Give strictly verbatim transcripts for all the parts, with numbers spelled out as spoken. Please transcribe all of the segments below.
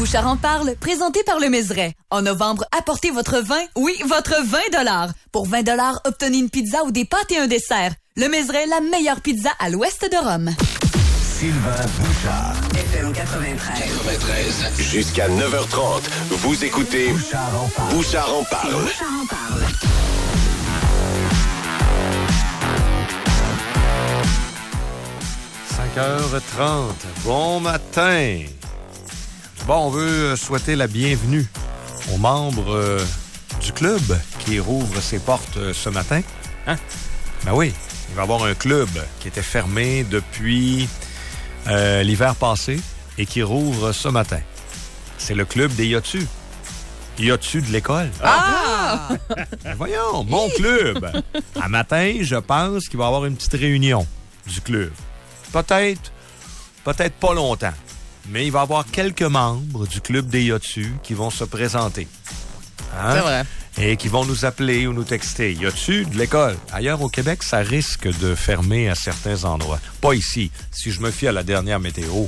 Bouchard en parle, présenté par le Mézeray. En novembre, apportez votre vin, oui, votre vingt dollars. Pour vingt dollars, obtenez une pizza ou des pâtes et un dessert. Le Mézeray, la meilleure pizza à l'ouest de Rome. Sylvain Bouchard. F M quatre-vingt-treize. quatre-vingt-treize. Jusqu'à neuf heures trente, vous écoutez Bouchard en parle. Bouchard en parle. Bouchard en parle. cinq heures trente. Bon matin. Bon, on veut souhaiter la bienvenue aux membres euh, du club qui rouvre ses portes euh, ce matin. Hein? Ben oui, il va y avoir un club qui était fermé depuis euh, l'hiver passé et qui rouvre ce matin. C'est le club des Yotu. Yotu de l'école. Ah! Ben voyons, mon club. À matin, je pense qu'il va y avoir une petite réunion du club. Peut-être, peut-être pas longtemps. Mais il va y avoir quelques membres du club des Yotu qui vont se présenter. Hein? C'est vrai. Et qui vont nous appeler ou nous texter. Yotu de l'école. Ailleurs au Québec, ça risque de fermer à certains endroits. Pas ici. Si je me fie à la dernière météo,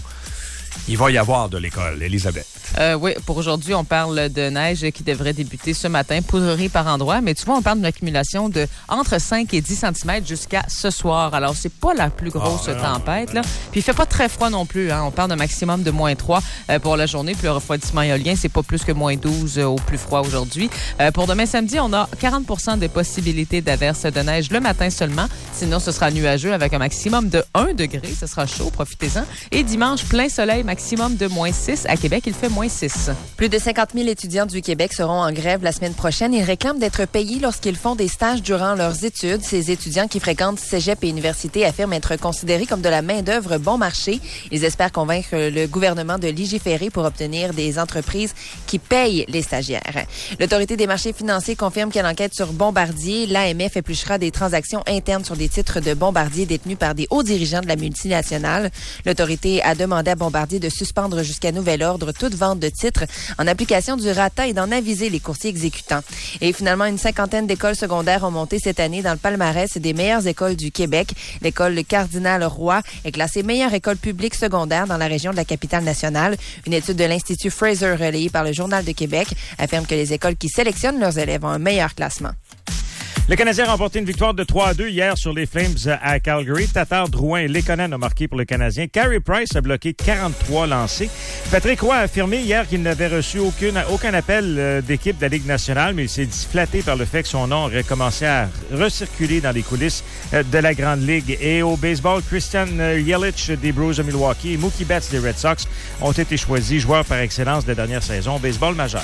il va y avoir de l'école, Elisabeth. Euh, oui, pour aujourd'hui, on parle de neige qui devrait débuter ce matin, poudrerie par endroit. Mais tu vois, on parle d'une accumulation de entre cinq et dix centimètres jusqu'à ce soir. Alors, c'est pas la plus grosse oh, tempête, non, là. Puis, il fait pas très froid non plus, hein. On parle d'un maximum de moins trois euh, pour la journée. Puis, le refroidissement éolien, c'est pas plus que moins douze euh, au plus froid aujourd'hui. Euh, pour demain samedi, on a quarante pour cent de possibilités d'averse de neige le matin seulement. Sinon, ce sera nuageux avec un maximum de un degré. Ce sera chaud, profitez-en. Et dimanche, plein soleil, maximum de moins six. À Québec, il fait moins six. Plus de cinquante mille étudiants du Québec seront en grève la semaine prochaine. Ils réclament d'être payés lorsqu'ils font des stages durant leurs études. Ces étudiants qui fréquentent cégep et université affirment être considérés comme de la main-d'œuvre bon marché. Ils espèrent convaincre le gouvernement de légiférer pour obtenir des entreprises qui payent les stagiaires. L'Autorité des marchés financiers confirme qu'elle enquête sur Bombardier. L'A M F épluchera des transactions internes sur des titres de Bombardier détenus par des hauts dirigeants de la multinationale. L'Autorité a demandé à Bombardier de suspendre jusqu'à nouvel ordre toute vente de titres en application du RATA et d'en aviser les courtiers exécutants. Et finalement, une cinquantaine d'écoles secondaires ont monté cette année dans le palmarès des meilleures écoles du Québec. L'école Cardinal Roy est classée meilleure école publique secondaire dans la région de la capitale nationale. Une étude de l'Institut Fraser relayée par le Journal de Québec affirme que les écoles qui sélectionnent leurs élèves ont un meilleur classement. Le Canadien a remporté une victoire de trois à deux hier sur les Flames à Calgary. Tatar, Drouin et Lekonen ont marqué pour le Canadien. Carey Price a bloqué quarante-trois lancés. Patrick Roy a affirmé hier qu'il n'avait reçu aucune, aucun appel d'équipe de la Ligue nationale, mais il s'est dit flatté par le fait que son nom aurait commencé à recirculer dans les coulisses de la Grande Ligue. Et au baseball, Christian Yelich des Brewers de Milwaukee et Mookie Betts des Red Sox ont été choisis joueurs par excellence de la dernière saison au baseball majeur.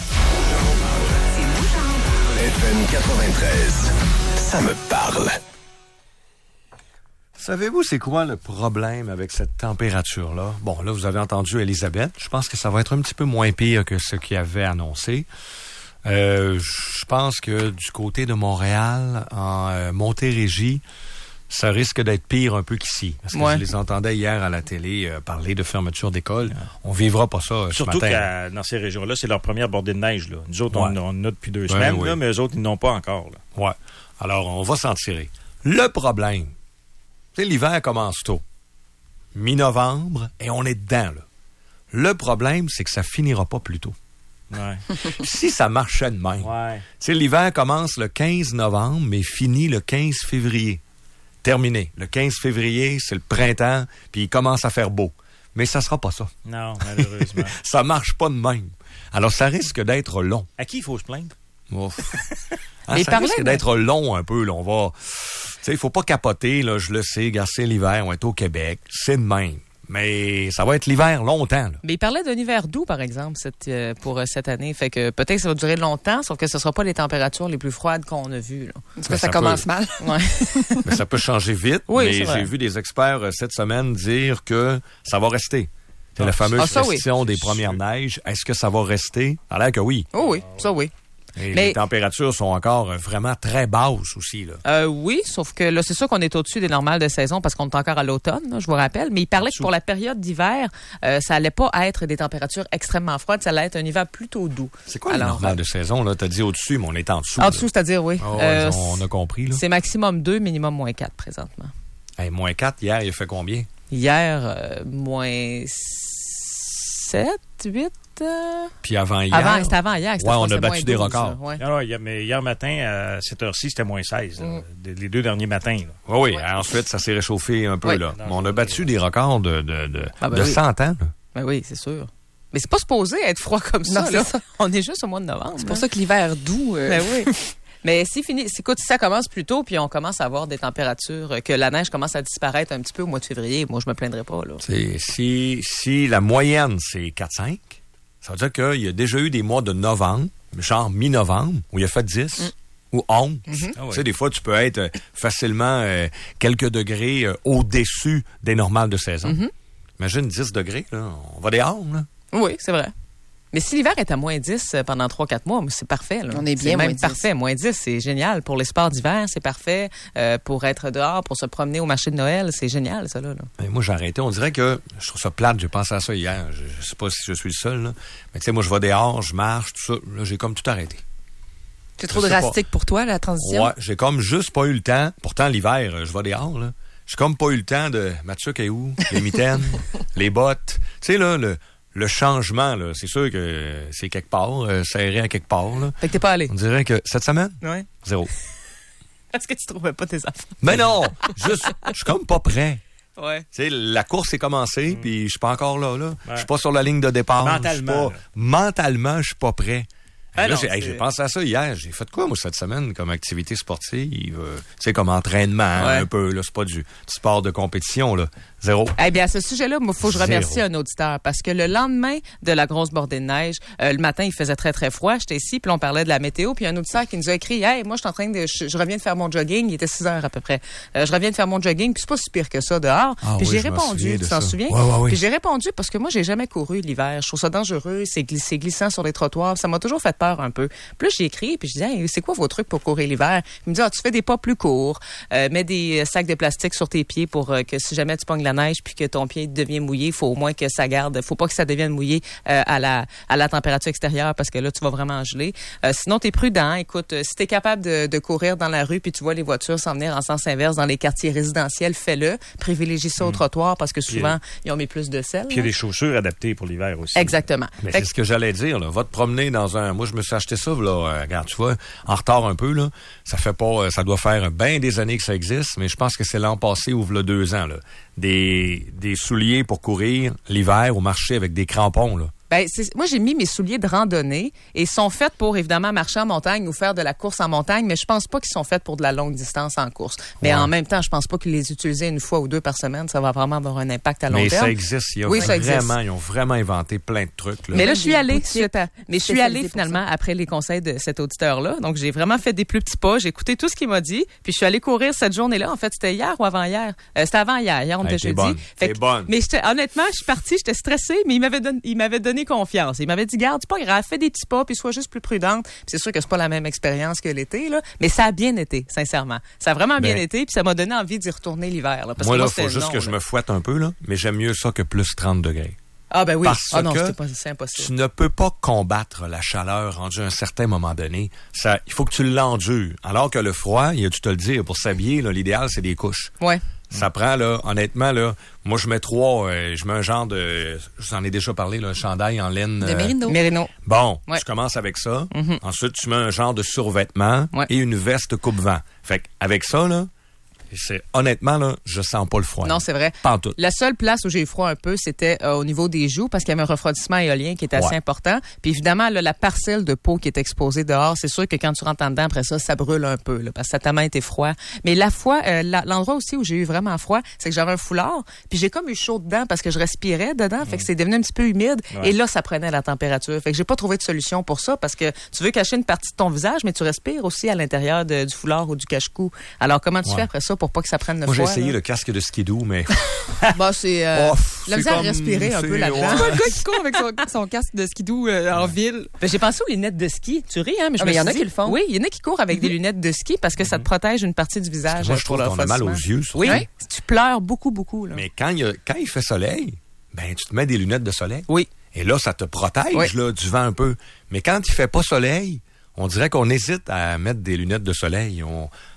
F M quatre-vingt-treize. Ça me parle. Savez-vous c'est quoi le problème avec cette température-là? Bon, là, vous avez entendu Elisabeth. Je pense que ça va être un petit peu moins pire que ce qu'il avait annoncé. Euh, je pense que du côté de Montréal, en euh, Montérégie, ça risque d'être pire un peu qu'ici. Parce que ouais. je les entendais hier à la télé euh, parler de fermeture d'école. On vivra pas ça euh, Surtout ce matin. Surtout que dans ces régions-là, c'est leur première bordée de neige. Là. Nous autres, ouais. on, on en a depuis deux ouais, semaines, oui. là, mais eux autres, ils n'ont pas encore. Là. Ouais. Alors, on va s'en tirer. Le problème, c'est l'hiver commence tôt. Mi-novembre, et on est dedans. Là. Le problème, c'est que ça finira pas plus tôt. Ouais. Si ça marchait de même. Ouais. L'hiver commence le quinze novembre, mais finit le quinze février. Terminé. Le quinze février, c'est le printemps, puis il commence à faire beau. Mais ça sera pas ça. Non, malheureusement. Ça marche pas de même. Alors, ça risque d'être long. À qui il faut se plaindre? Ouf. Hein, mais ça risque de... d'être long un peu. Là. On va... Tu sais, il faut pas capoter, là, je le sais, gars, c'est l'hiver, on est au Québec, c'est de même. Mais ça va être l'hiver longtemps. Là. Mais il parlait d'un hiver doux, par exemple, cette, euh, pour euh, cette année. Fait que peut-être que ça va durer longtemps, sauf que ce ne sera pas les températures les plus froides qu'on a vues. Là. Parce que ça, ça commence peut... mal. Ouais. Mais ça peut changer vite. Oui, mais j'ai vu des experts euh, cette semaine dire que ça va rester. C'est ah, la fameuse ah, question oui. des premières neiges. Est-ce que ça va rester? Ça a l'air que oui. Oh oui, ça oui. Et mais, les températures sont encore vraiment très basses aussi. Là. Euh, oui, sauf que là, c'est sûr qu'on est au-dessus des normales de saison parce qu'on est encore à l'automne, là, je vous rappelle. Mais il parlait que pour la période d'hiver, euh, ça allait pas être des températures extrêmement froides, ça allait être un hiver plutôt doux. C'est quoi Alors, le normal de saison? Là? T'as dit au-dessus, mais on est en dessous. En là. dessous, c'est-à-dire, oui. Oh, euh, on a compris. Là. C'est maximum deux, minimum moins quatre présentement. Hey, moins quatre, hier, il a fait combien? Hier, euh, moins sept, huit. Euh... Puis avant hier. Avant, c'était avant hier. Ouais, on a battu des records. Ouais. Non, hier, mais hier matin, à cette heure-ci, c'était moins seize. Mm. Les deux derniers matins. Là. Oui, oui. Ouais. Ensuite, ça s'est réchauffé un peu. Oui. Là. Non, mais on a battu des records de, de, de, ah, ben de oui. cent ans. Là. Ben oui, c'est sûr. Mais c'est pas supposé être froid comme ça. Non, là. c'est ça. On est juste au mois de novembre. C'est pour ça que l'hiver doux... Euh... Ben oui. Mais si fini, écoute, si ça commence plus tôt, puis on commence à avoir des températures, que la neige commence à disparaître un petit peu au mois de février, moi, je me plaindrais pas, là. C'est, si, si la moyenne, c'est quatre cinq, ça veut dire qu'il y a déjà eu des mois de novembre, genre mi-novembre, où il a fait dix mm. ou onze. Mm-hmm. Ah oui. Tu sais, des fois, tu peux être facilement euh, quelques degrés euh, au-dessus des normales de saison. Mm-hmm. Imagine dix degrés, là. On va dehors, là. Oui, c'est vrai. Mais si l'hiver est à moins dix pendant trois quatre mois, c'est parfait. Là. On est bien c'est même moins dix. parfait. Moins dix, c'est génial. Pour les sports d'hiver, c'est parfait. Euh, pour être dehors, pour se promener au marché de Noël, c'est génial, ça. Là, là. Ben, moi, j'ai arrêté. On dirait que je trouve ça plate. J'ai pensé à ça hier. Je, je sais pas si je suis le seul, là. Mais tu sais, moi, je vais dehors, je marche, tout ça. Là, j'ai comme tout arrêté. C'est trop drastique pas. Pour toi, la transition? Ouais, j'ai comme juste pas eu le temps. Pourtant, l'hiver, je vais dehors, là. J'ai comme pas eu le temps de... Mathieu Caillou, les mitaines, les bottes. Tu sais, là, le... Le changement, là, c'est sûr que c'est quelque part, euh, serré à quelque part. Là. Fait que t'es pas allé. On dirait que cette semaine, Oui. zéro. Est-ce que tu trouvais pas tes affaires? Mais non! Juste, je suis comme pas prêt. Ouais. Tu sais, la course est commencée, mm. puis je suis pas encore là. là. Je Ouais. suis pas sur la ligne de départ. Mentalement. Pas, mentalement, je suis pas prêt. Ah là, non, j'ai, hey, j'ai pensé à ça hier. J'ai fait quoi, moi, cette semaine, comme activité sportive? Euh, tu sais, comme entraînement, ouais. un peu. Là, c'est pas du, du sport de compétition, là. Zéro. Eh bien, à ce sujet-là, il faut que je remercie Zéro. un auditeur parce que le lendemain de la grosse bordée de neige, euh, le matin, il faisait très, très froid. J'étais ici, puis on parlait de la météo. Puis un auditeur qui nous a écrit « Hey, moi, je suis en train de... Je, je reviens de faire mon jogging. » Il était six heures à peu près. Euh, je reviens de faire mon jogging, puis c'est pas si pire que ça dehors. Ah, puis oui, j'ai je me répondu, souviens de tu t'en ça. souviens? Ouais, ouais, ouais. Puis j'ai répondu parce que moi, j'ai jamais couru l'hiver. Je trouve ça dangereux. C'est, gl- c'est glissant sur les trottoirs. Ça m'a toujours fait peur un peu. Puis là, j'ai écrit, puis je dis hey, « C'est quoi vos trucs pour courir l'hiver? » Il me dit ah, « Tu fais des pas plus courts. Euh, mets des sacs de plastique sur tes pieds pour euh, que si jamais tu pognes la neige puis que ton pied devient mouillé, il faut au moins que ça garde. Faut pas que ça devienne mouillé euh, à la à la température extérieure parce que là, tu vas vraiment geler. Euh, sinon, tu es prudent. Écoute, euh, si tu es capable de, de courir dans la rue puis tu vois les voitures s'en venir en sens inverse dans les quartiers résidentiels, fais-le. Privilégie ça au trottoir parce que souvent, Puis, ils ont mis plus de sel. Puis il y a des chaussures adaptées pour l'hiver aussi. Exactement. Mais Fait c'est ce que j'allais dire, là. Va te promener dans un... Moi, je me suis acheté ça, là, euh, regarde, tu vois, en retard un peu, là. Ça fait pas... euh, Ça doit faire bien des années que ça existe, mais je pense que c'est l'an passé ou v'là deux ans, là. Des, des souliers pour courir l'hiver au marché avec des crampons, là. Ben, c'est, moi, j'ai mis mes souliers de randonnée et ils sont faits pour, évidemment, marcher en montagne ou faire de la course en montagne, mais je pense pas qu'ils sont faits pour de la longue distance en course. Mais Ouais. en même temps, je pense pas que les utiliser une fois ou deux par semaine, ça va vraiment avoir un impact à long Mais terme. ça existe. Il y a Oui, ça existe. vraiment, ils ont vraiment inventé plein de trucs, là. Mais là, je suis Des allée, boutiques suite à- mais je suis spécialisées allée pour finalement après les conseils de cet auditeur-là. Donc, j'ai vraiment fait des plus petits pas. J'ai écouté tout ce qu'il m'a dit. Puis, je suis allée courir cette journée-là. En fait, c'était hier ou avant-hier. Euh, c'était avant-hier. Hier, on Hey, était t'es jeudi. bonne. Fait T'es que- bonne. Mais j'étais- honnêtement, je suis partie, j'étais stressée, mais il m'avait donné, il m'avait donné confiance. Il m'avait dit, garde, c'est pas grave, fais des petits pas, puis sois juste plus prudente. Puis c'est sûr que c'est pas la même expérience que l'été, là. Mais ça a bien été, sincèrement. Ça a vraiment bien Ben, été, puis ça m'a donné envie d'y retourner l'hiver, là. Parce Moi, que là, moi, faut c'était juste non, que je là. me fouette un peu, là. Mais j'aime mieux ça que plus trente degrés. Ah, ben oui. Parce ah non, que c'était pas, c'est impossible. Tu ne peux pas combattre la chaleur rendue à un certain moment donné. Ça, il faut que tu l'endures. Alors que le froid, il y a dû te le dire, pour s'habiller, là, l'idéal, c'est des couches. Ouais. Ça prend, là, honnêtement, là, moi, je mets trois, euh, je mets un genre de, je vous en ai déjà parlé, là, un chandail en laine. De euh, Mérino. Mérino. Bon, Ouais. tu commences avec ça. Mhm. Ensuite, tu mets un genre de survêtement Ouais. et une veste coupe-vent. Fait avec ça, là, c'est, honnêtement, là, je sens pas le froid. Non, c'est vrai. Pas en tout. La seule place où j'ai eu froid un peu, c'était euh, au niveau des joues parce qu'il y avait un refroidissement éolien qui était assez Ouais. important. Puis évidemment, là, la parcelle de peau qui est exposée dehors, c'est sûr que quand tu rentres en dedans, après ça, ça brûle un peu là, parce que ça a tellement été froid. Mais la fois, euh, la- l'endroit aussi où j'ai eu vraiment froid, c'est que j'avais un foulard, puis j'ai comme eu chaud dedans parce que je respirais dedans, fait que c'est devenu un petit peu humide. Ouais. Et là, ça prenait la température. Fait que j'ai pas trouvé de solution pour ça parce que tu veux cacher une partie de ton visage, mais tu respires aussi à l'intérieur de- du foulard ou du cache-cou. Alors comment tu Ouais. fais après ça pour pas que ça prenne le Moi, j'ai froid? essayé là? le casque de skidoo, mais Bah, c'est euh, Oh, la c'est misère à comme- respirer un peu c'est- là-dedans. ouais. C'est pas le gars qui court avec son, son casque de skidoo euh, en ville. Ben, j'ai pensé aux lunettes de ski. Tu ris, hein? Mais je Ah, me mais il y en suis a dit- qui le font. Oui, il y en a qui courent avec des lunettes de ski parce que ça te protège une partie du visage. moi, je pour trouve le qu'on a mal aux refroidissement. yeux. surtout. Oui, Ouais. tu pleures beaucoup, beaucoup. Là. Mais quand il, y a- quand il fait soleil, ben tu te mets des lunettes de soleil. Oui. Et là, ça te protège Oui. là, du vent un peu. Mais quand il fait pas soleil, on dirait qu'on hésite à mettre des lunettes de soleil. On,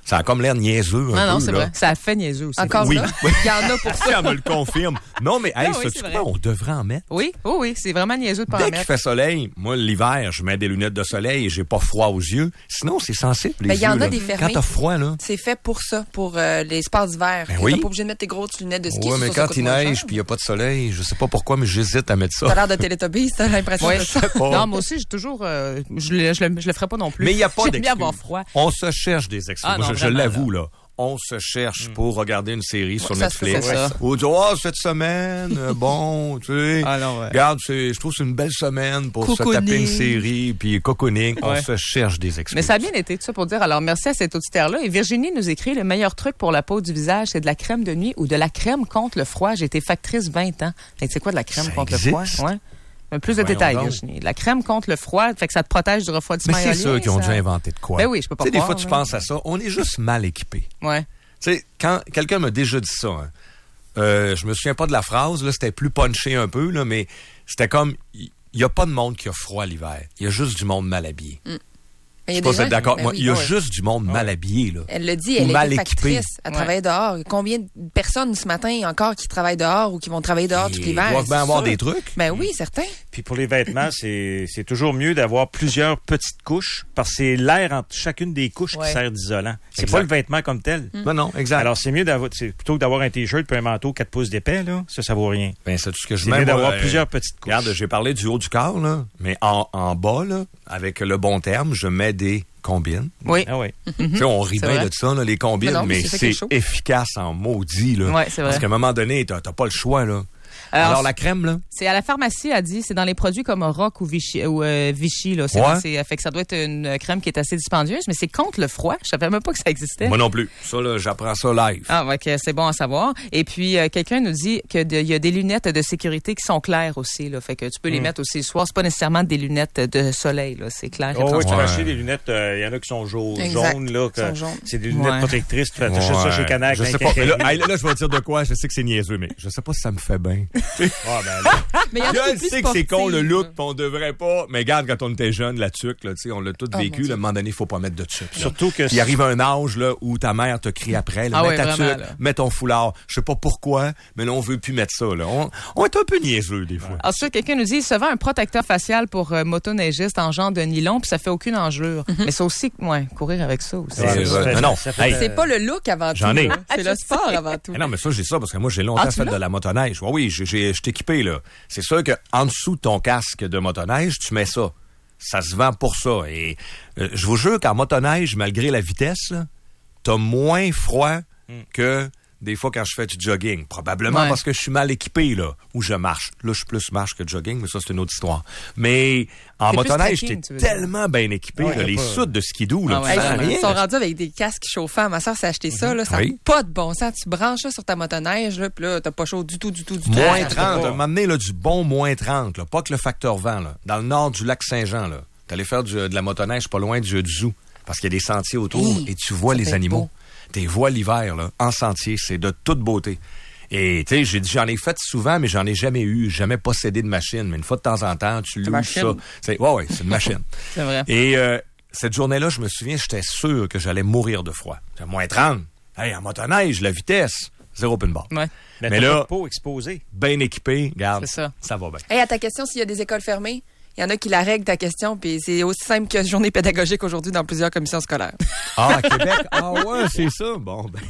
Ça a comme l'air niaiseux un Non, non, peu, c'est là. vrai. Ça a fait niaiseux aussi. Encore Oui. là, il y en a pour ça. Ça me le confirme. Non, mais hey, Ah oui, sais-tu c'est quoi? vrai. On devrait en mettre. Oui, oui, oui, c'est vraiment niaiseux de pas en Dès qu'il mettre. fait soleil, moi, l'hiver, je mets des lunettes de soleil et j'ai pas froid aux yeux. Sinon, c'est sensible, les Ben, il y en yeux, a là. des fermés. Quand t'as froid, là. C'est fait pour ça, pour euh, les sports d'hiver. Ben T'es oui. pas obligé de mettre tes grosses lunettes de ski. Ouais, ça, mais ça quand coûte il moins neige cher. puis il y a pas de soleil, je sais pas pourquoi, mais j'hésite à mettre ça. T'as l'air de Teletubbies, t'as l'impression Oui. de ça. Pas. Non, moi aussi, j'ai toujours. euh, je, le, je, le, je le ferai pas non plus. Mais il n'y a pas J'aime d'excuses. bien avoir froid. On se cherche des excuses. Ah, Moi, non, je je vraiment, l'avoue, là. On se cherche pour regarder une série sur ça se fait, Netflix. c'est ça. Ou dire, oh, cette semaine, euh, bon, tu sais. Ah non, ouais. Regarde, c'est- je trouve que c'est une belle semaine pour se Cocooning. taper une série, puis cocooning. On Ouais. se cherche des excuses. Mais ça a bien été, tout ça pour dire. Alors, merci à cet auditeur-là. Et Virginie nous écrit, le meilleur truc pour la peau du visage, c'est de la crème de nuit ou de la crème contre le froid. J'ai été factrice vingt ans. Fait que c'est quoi de la crème Ça contre existe? le froid? Ouais. Un Plus de Voyons détails, donc. Virginie. La crème contre le froid, fait que ça te protège du refroidissement Mais c'est éolien, ceux qui ont ça- dû inventer de quoi. Ben oui, je peux pas Tu sais, des croire, fois, tu là. penses à ça. On est juste mal équipés. Ouais. Tu sais, quand quelqu'un m'a déjà dit ça, hein, euh, je me souviens pas de la phrase, là, c'était plus punché un peu, là, mais c'était comme, il y a pas de monde qui a froid l'hiver. Il y a juste du monde mal habillé. Il y a Je sais des pas si vous gens êtes d'accord. qui- Moi, ben il y a oui, ouais. juste du monde mal habillé, là. Elle le dit, Ou elle mal est équipé. factrice. Elle Ouais. travaille dehors. Combien de personnes ce matin encore qui travaillent dehors ou qui vont travailler dehors tout Ils l'hiver? doivent bien c'est avoir sûr. des trucs. Ben oui, certain. Puis pour les vêtements, c'est c'est toujours mieux d'avoir plusieurs petites couches parce que c'est l'air entre chacune des couches Ouais. qui sert d'isolant. C'est Exact. pas le vêtement comme tel. Non, non, exact. Alors, c'est mieux d'avoir, c'est plutôt que d'avoir un t-shirt puis un manteau quatre pouces d'épais, là. Ça, ça vaut rien. ben, c'est tout ce que je C'est mets, mieux moi, d'avoir euh, plusieurs petites couches. Regarde, j'ai parlé du haut du corps, là, mais en, en bas, là, avec le bon terme, je mets des combines. Oui. Ah oui. Tu sais, on rit C'est bien vrai. de ça, là, les combines, Mais non, mais c'est ça qui c'est est chaud. efficace en maudit, là. Ouais, c'est vrai. Parce qu'à un moment donné, t'as t'as pas le choix, là. Alors, Alors, la crème, là? C'est à la pharmacie, a dit, c'est dans les produits comme Rock ou Vichy, ou, euh, Vichy là. C'est, Ouais. c'est- fait que ça doit être une crème qui est assez dispendieuse, mais c'est contre le froid. Je savais même pas que ça existait. Moi non plus. Ça, là, j'apprends ça live. Ah, ouais, que c'est bon à savoir. Et puis, euh, quelqu'un nous dit qu'il y a des lunettes de sécurité qui sont claires aussi, là. Fait que tu peux les mettre aussi le soir. C'est pas nécessairement des lunettes de soleil, là. C'est clair. et Oh, oui, tu transparent. vas Ouais. acheter des lunettes, il y en a qui sont jaunes, Exact. jaunes là. que Sont jaunes. C'est des lunettes Ouais. protectrices. Tu achètes ça chez Canac. Je sais pas. mais Là, hey, là, je vais dire de quoi. Je sais que c'est niaiseux, mais je sais pas si ça me fait bien. Ah, ben là. Mais il y en a qui Je sont plus sais que c'est con le sportives, look, là. pis on devrait pas. Mais regarde, quand on était jeune, la tuque, là, tu sais, on l'a tout Oh, vécu. mon là, à un moment donné, il faut pas mettre de tuque. là. Surtout que Puis il arrive un âge là où ta mère te crie après, là, Ah mets ouais, ta vraiment, tuque, là. mets ton foulard. Je sais pas pourquoi, mais là on veut plus mettre ça. Là. On, on est un peu niaiseux des fois. Ensuite, quelqu'un nous dit, il se vend un protecteur facial pour euh, motoneigiste en genre de nylon, puis ça fait aucune engelure. Mais c'est aussi, ouais, courir avec ça aussi. Ouais, C'est- ça fait- non, non. ça fait- Hey, C'est pas le look avant tout. J'en ai. là. C'est le sport avant tout. Eh non, mais ça, j'ai ça parce que moi, j'ai longtemps Ah, tu fait l'as? de la motoneige. Oui, oui, j'ai, j'ai, je suis équipé, là. C'est sûr que en dessous de ton casque de motoneige, tu mets ça. Ça se vend pour ça. Et euh, je vous jure qu'en motoneige, malgré la vitesse, là, t'as moins froid que des fois quand je fais du jogging. Probablement Ouais. parce que je suis mal équipé, là, où je marche. Là, je suis plus marche que jogging, mais ça, c'est une autre histoire. Mais en T'es plus motoneige, trekking, t'es tu veux dire. tellement bien équipé, Ouais, là, les pas- soutes de skidoo, là, Ah tu ouais, sens vraiment. rien. Ils sont rendus avec des casques chauffants. Ma soeur s'est acheté ça, là. Ça n'a Oui. pas de bon sens. Tu branches ça sur ta motoneige, là, puis là, t'as pas chaud du tout, du tout, du tout. Moins Ça, ça trente, fait à pas. m'amener là, du bon moins trente, là, pas que le facteur vent. Là. Dans le nord du lac Saint-Jean, là, t'allais faire du- de la motoneige pas loin du, du zoo, parce qu'il y a des sentiers autour Hi, et tu vois ça les fait animaux. beau. T'es vois l'hiver là, en sentier, c'est de toute beauté. Et tu sais, j'ai dit, j'en ai fait souvent, mais j'en ai jamais eu, jamais possédé de machine. Mais une fois de temps en temps, tu loues machine. ça. C'est, ouais, ouais, c'est une machine. C'est vrai. Et euh, cette journée-là, je me souviens, j'étais sûr que j'allais mourir de froid. C'était moins trente. Hey, en motoneige, la vitesse, zéro pin bar. Ouais. Mais, Mais t'as là- pas de peau exposée. Bien équipé, regarde, C'est ça. ça va bien. Hey, à ta question, s'il y a des écoles fermées, il y en a qui la règlent ta question, puis c'est aussi simple que journée pédagogique aujourd'hui dans plusieurs commissions scolaires. Ah, à Québec? Ah ouais, c'est ça. Bon, ben,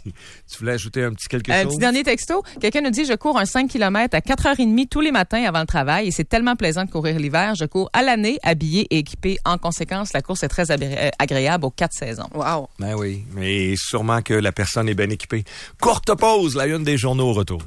tu voulais ajouter un petit quelque Un chose? petit dernier texto. Quelqu'un nous dit, je cours un cinq kilomètres à quatre heures trente tous les matins avant le travail et c'est tellement plaisant de courir l'hiver. Je cours à l'année, habillé et équipé. En conséquence, la course est très agré- euh, agréable aux quatre saisons. Wow. Ben oui, mais sûrement que la personne est bien équipée. Courte pause, la une des journaux au retour.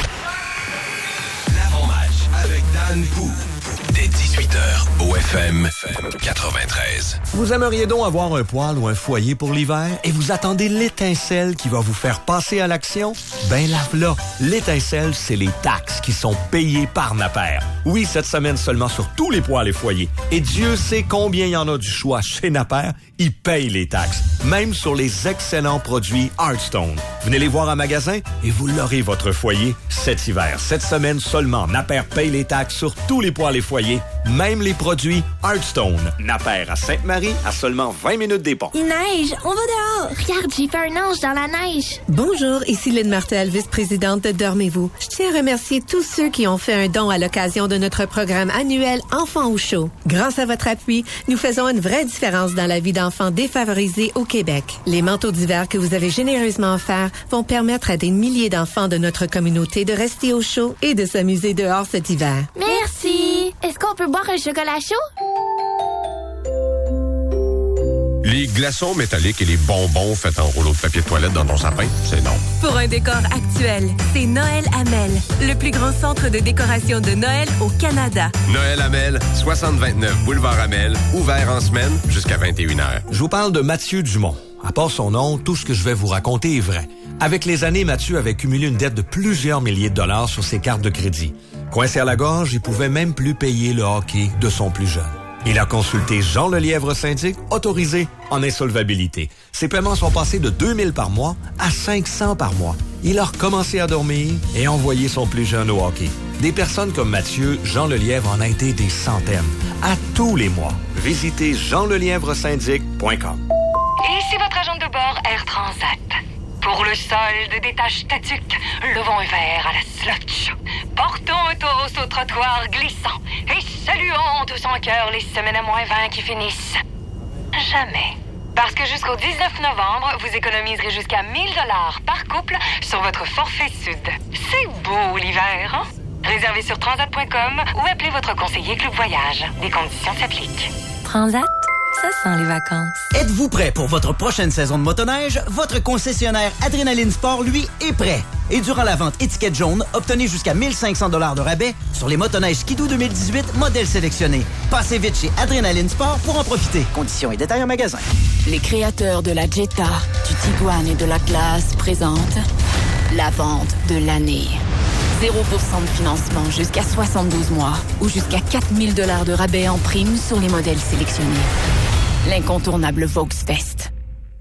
L'avant-match avec Dan Pou. Dès dix-huit heures au F M quatre-vingt-treize. Vous aimeriez donc avoir un poêle ou un foyer pour l'hiver et vous attendez l'étincelle qui va vous faire passer à l'action? Ben la v'là. L'étincelle, c'est les taxes qui sont payées par Napper. Oui, cette semaine seulement sur tous les poêles et foyers. Et Dieu sait combien il y en a du choix chez Napper. Ils payent les taxes, même sur les excellents produits Hearthstone. Venez les voir en magasin et vous l'aurez votre foyer cet hiver. Cette semaine seulement, Napper paye les taxes sur tous les poêles et foyers, même les produits Hearthstone. Napper à Sainte-Marie, à seulement vingt minutes des ponts. Il neige, on va dehors. regarde, j'ai fait un ange dans la neige. Bonjour, ici Lynn Martel, vice-présidente de Dormez-vous. Je tiens à remercier tous ceux qui ont fait un don à l'occasion de notre programme annuel Enfants au chaud. Grâce à votre appui, nous faisons une vraie différence dans la vie d'enfants défavorisés au Québec. Les manteaux d'hiver que vous avez généreusement offerts vont permettre à des milliers d'enfants de notre communauté de rester au chaud et de s'amuser dehors cet hiver. Merci. Est-ce qu'on peut boire un chocolat chaud? Les glaçons métalliques et les bonbons faits en rouleau de papier toilette dans ton sapin, c'est non. Pour un décor actuel, c'est Noël Hamel, le plus grand centre de décoration de Noël au Canada. Noël Hamel, soixante vingt-neuf Boulevard Hamel, ouvert en semaine jusqu'à vingt et une heures. Je vous parle de Mathieu Dumont. À part son nom, tout ce que je vais vous raconter est vrai. Avec les années, Mathieu avait cumulé une dette de plusieurs milliers de dollars sur ses cartes de crédit. Coincé à la gorge, il pouvait même plus payer le hockey de son plus jeune. Il a consulté Jean Lelièvre syndic, autorisé en insolvabilité. Ses paiements sont passés de deux mille par mois à cinq cents par mois. Il a recommencé à dormir et envoyé son plus jeune au hockey. Des personnes comme Mathieu, Jean Lelièvre en a été des centaines, à tous les mois. Visitez jean lelièvre syndic point com. Ici votre agent de bord Air Transat. Pour le solde des tâches statiques, levons un verre à la slotch. Portons un toast au trottoir glissant et saluons tous en cœur les semaines à moins vingt qui finissent jamais. Parce que jusqu'au dix-neuf novembre, vous économiserez jusqu'à mille dollars par couple sur votre forfait sud. C'est beau l'hiver, hein? Réservez sur transat point com ou appelez votre conseiller Club Voyage. Des conditions s'appliquent. Transat, ça sent les vacances. Êtes-vous prêt pour votre prochaine saison de motoneige? Votre concessionnaire Adrénaline Sport, lui, est prêt. Et durant la vente étiquette jaune, obtenez jusqu'à mille cinq cents dollars de rabais sur les motoneiges Skidoo deux mille dix-huit, modèles sélectionnés. Passez vite chez Adrénaline Sport pour en profiter. Conditions et détails en magasin. Les créateurs de la Jetta, du Tiguan et de la Classe présentent la vente de l'année. zéro pour cent de financement jusqu'à soixante-douze mois ou jusqu'à quatre mille dollars de rabais en prime sur les modèles sélectionnés. L'incontournable Volksfest.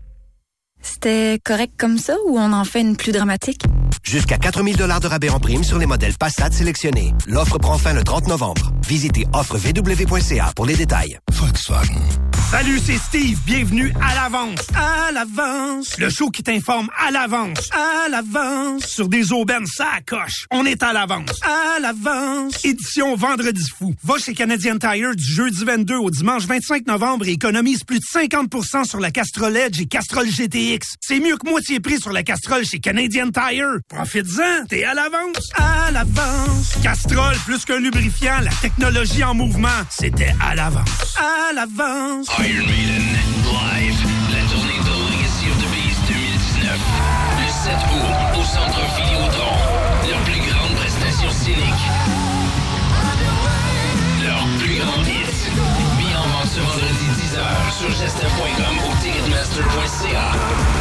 C'était correct comme ça ou on en fait une plus dramatique? Jusqu'à quatre mille dollars de rabais en prime sur les modèles Passat sélectionnés. L'offre prend fin le trente novembre. Visitez offre v w point c a pour les détails. Volkswagen. Salut, c'est Steve. Bienvenue à l'avance. À l'avance. Le show qui t'informe à l'avance. À l'avance. Sur des aubaines, ça coche. On est à l'avance. À l'avance. Édition Vendredi fou. Va chez Canadian Tire du jeudi vingt-deux au dimanche vingt-cinq novembre et économise plus de cinquante pour cent sur la Castrol Edge et Castrol G T X. C'est mieux que moitié prix sur la Castrol chez Canadian Tire. Profites-en, t'es à l'avance. À l'avance. Castrol, plus qu'un lubrifiant, la technologie en mouvement. C'était à l'avance. À l'avance. Iron Maiden, live, la tournée de Legacy of the Beast deux mille dix-neuf. Le sept août, au Centre Vidéotron. Leur plus grande prestation scénique. Leur plus grand hit. Bien en vente ce vendredi dix heures sur gestin point com ou ticketmaster point c a.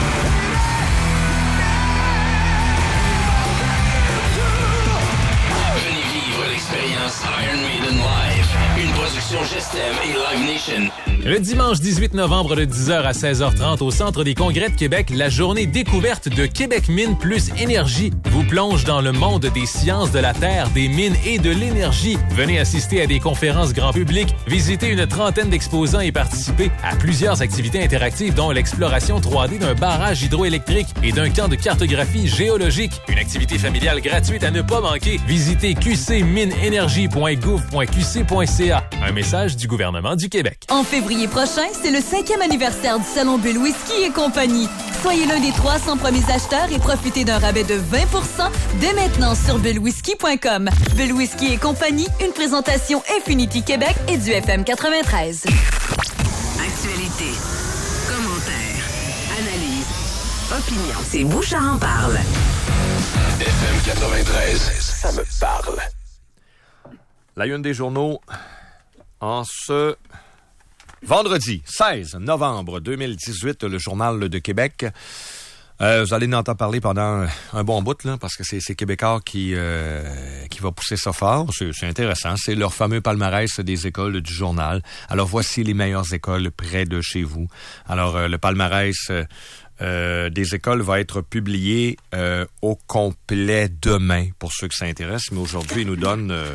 Venez vivre l'expérience Iron Maiden Live. Une production Gestem et Live Nation. Le dimanche dix-huit novembre de dix heures à seize heures trente au Centre des Congrès de Québec, la journée découverte de Québec Mine plus Énergie vous plonge dans le monde des sciences de la Terre, des mines et de l'énergie. Venez assister à des conférences grand public, visiter une trentaine d'exposants et participer à plusieurs activités interactives dont l'exploration trois D d'un barrage hydroélectrique et d'un camp de cartographie géologique. Une activité familiale gratuite à ne pas manquer. Visitez q c mine énergie point gouv point q c point c a. Un message du gouvernement du Québec. En février prochain, c'est le cinquième anniversaire du Salon Bull Whisky et compagnie. Soyez l'un des trois cents premiers acheteurs et profitez d'un rabais de vingt pour cent dès maintenant sur bull whisky point com. Bull Whisky et compagnie, une présentation Infinity Québec et du F M quatre-vingt-treize. Actualité, commentaires, analyse, opinion. C'est Bouchard en parle. F M quatre-vingt-treize, ça me parle. La une des journaux en ce vendredi seize novembre deux mille dix-huit, le Journal de Québec. Euh, vous allez en entendre parler pendant un bon bout, là, parce que c'est, c'est Québécois qui, euh, qui va pousser ça fort. C'est, c'est intéressant. C'est leur fameux palmarès des écoles du journal. Alors, voici les meilleures écoles près de chez vous. Alors, euh, le palmarès euh, euh, des écoles va être publié euh, au complet demain, pour ceux qui s'intéressent. Mais aujourd'hui, il nous donne... Euh,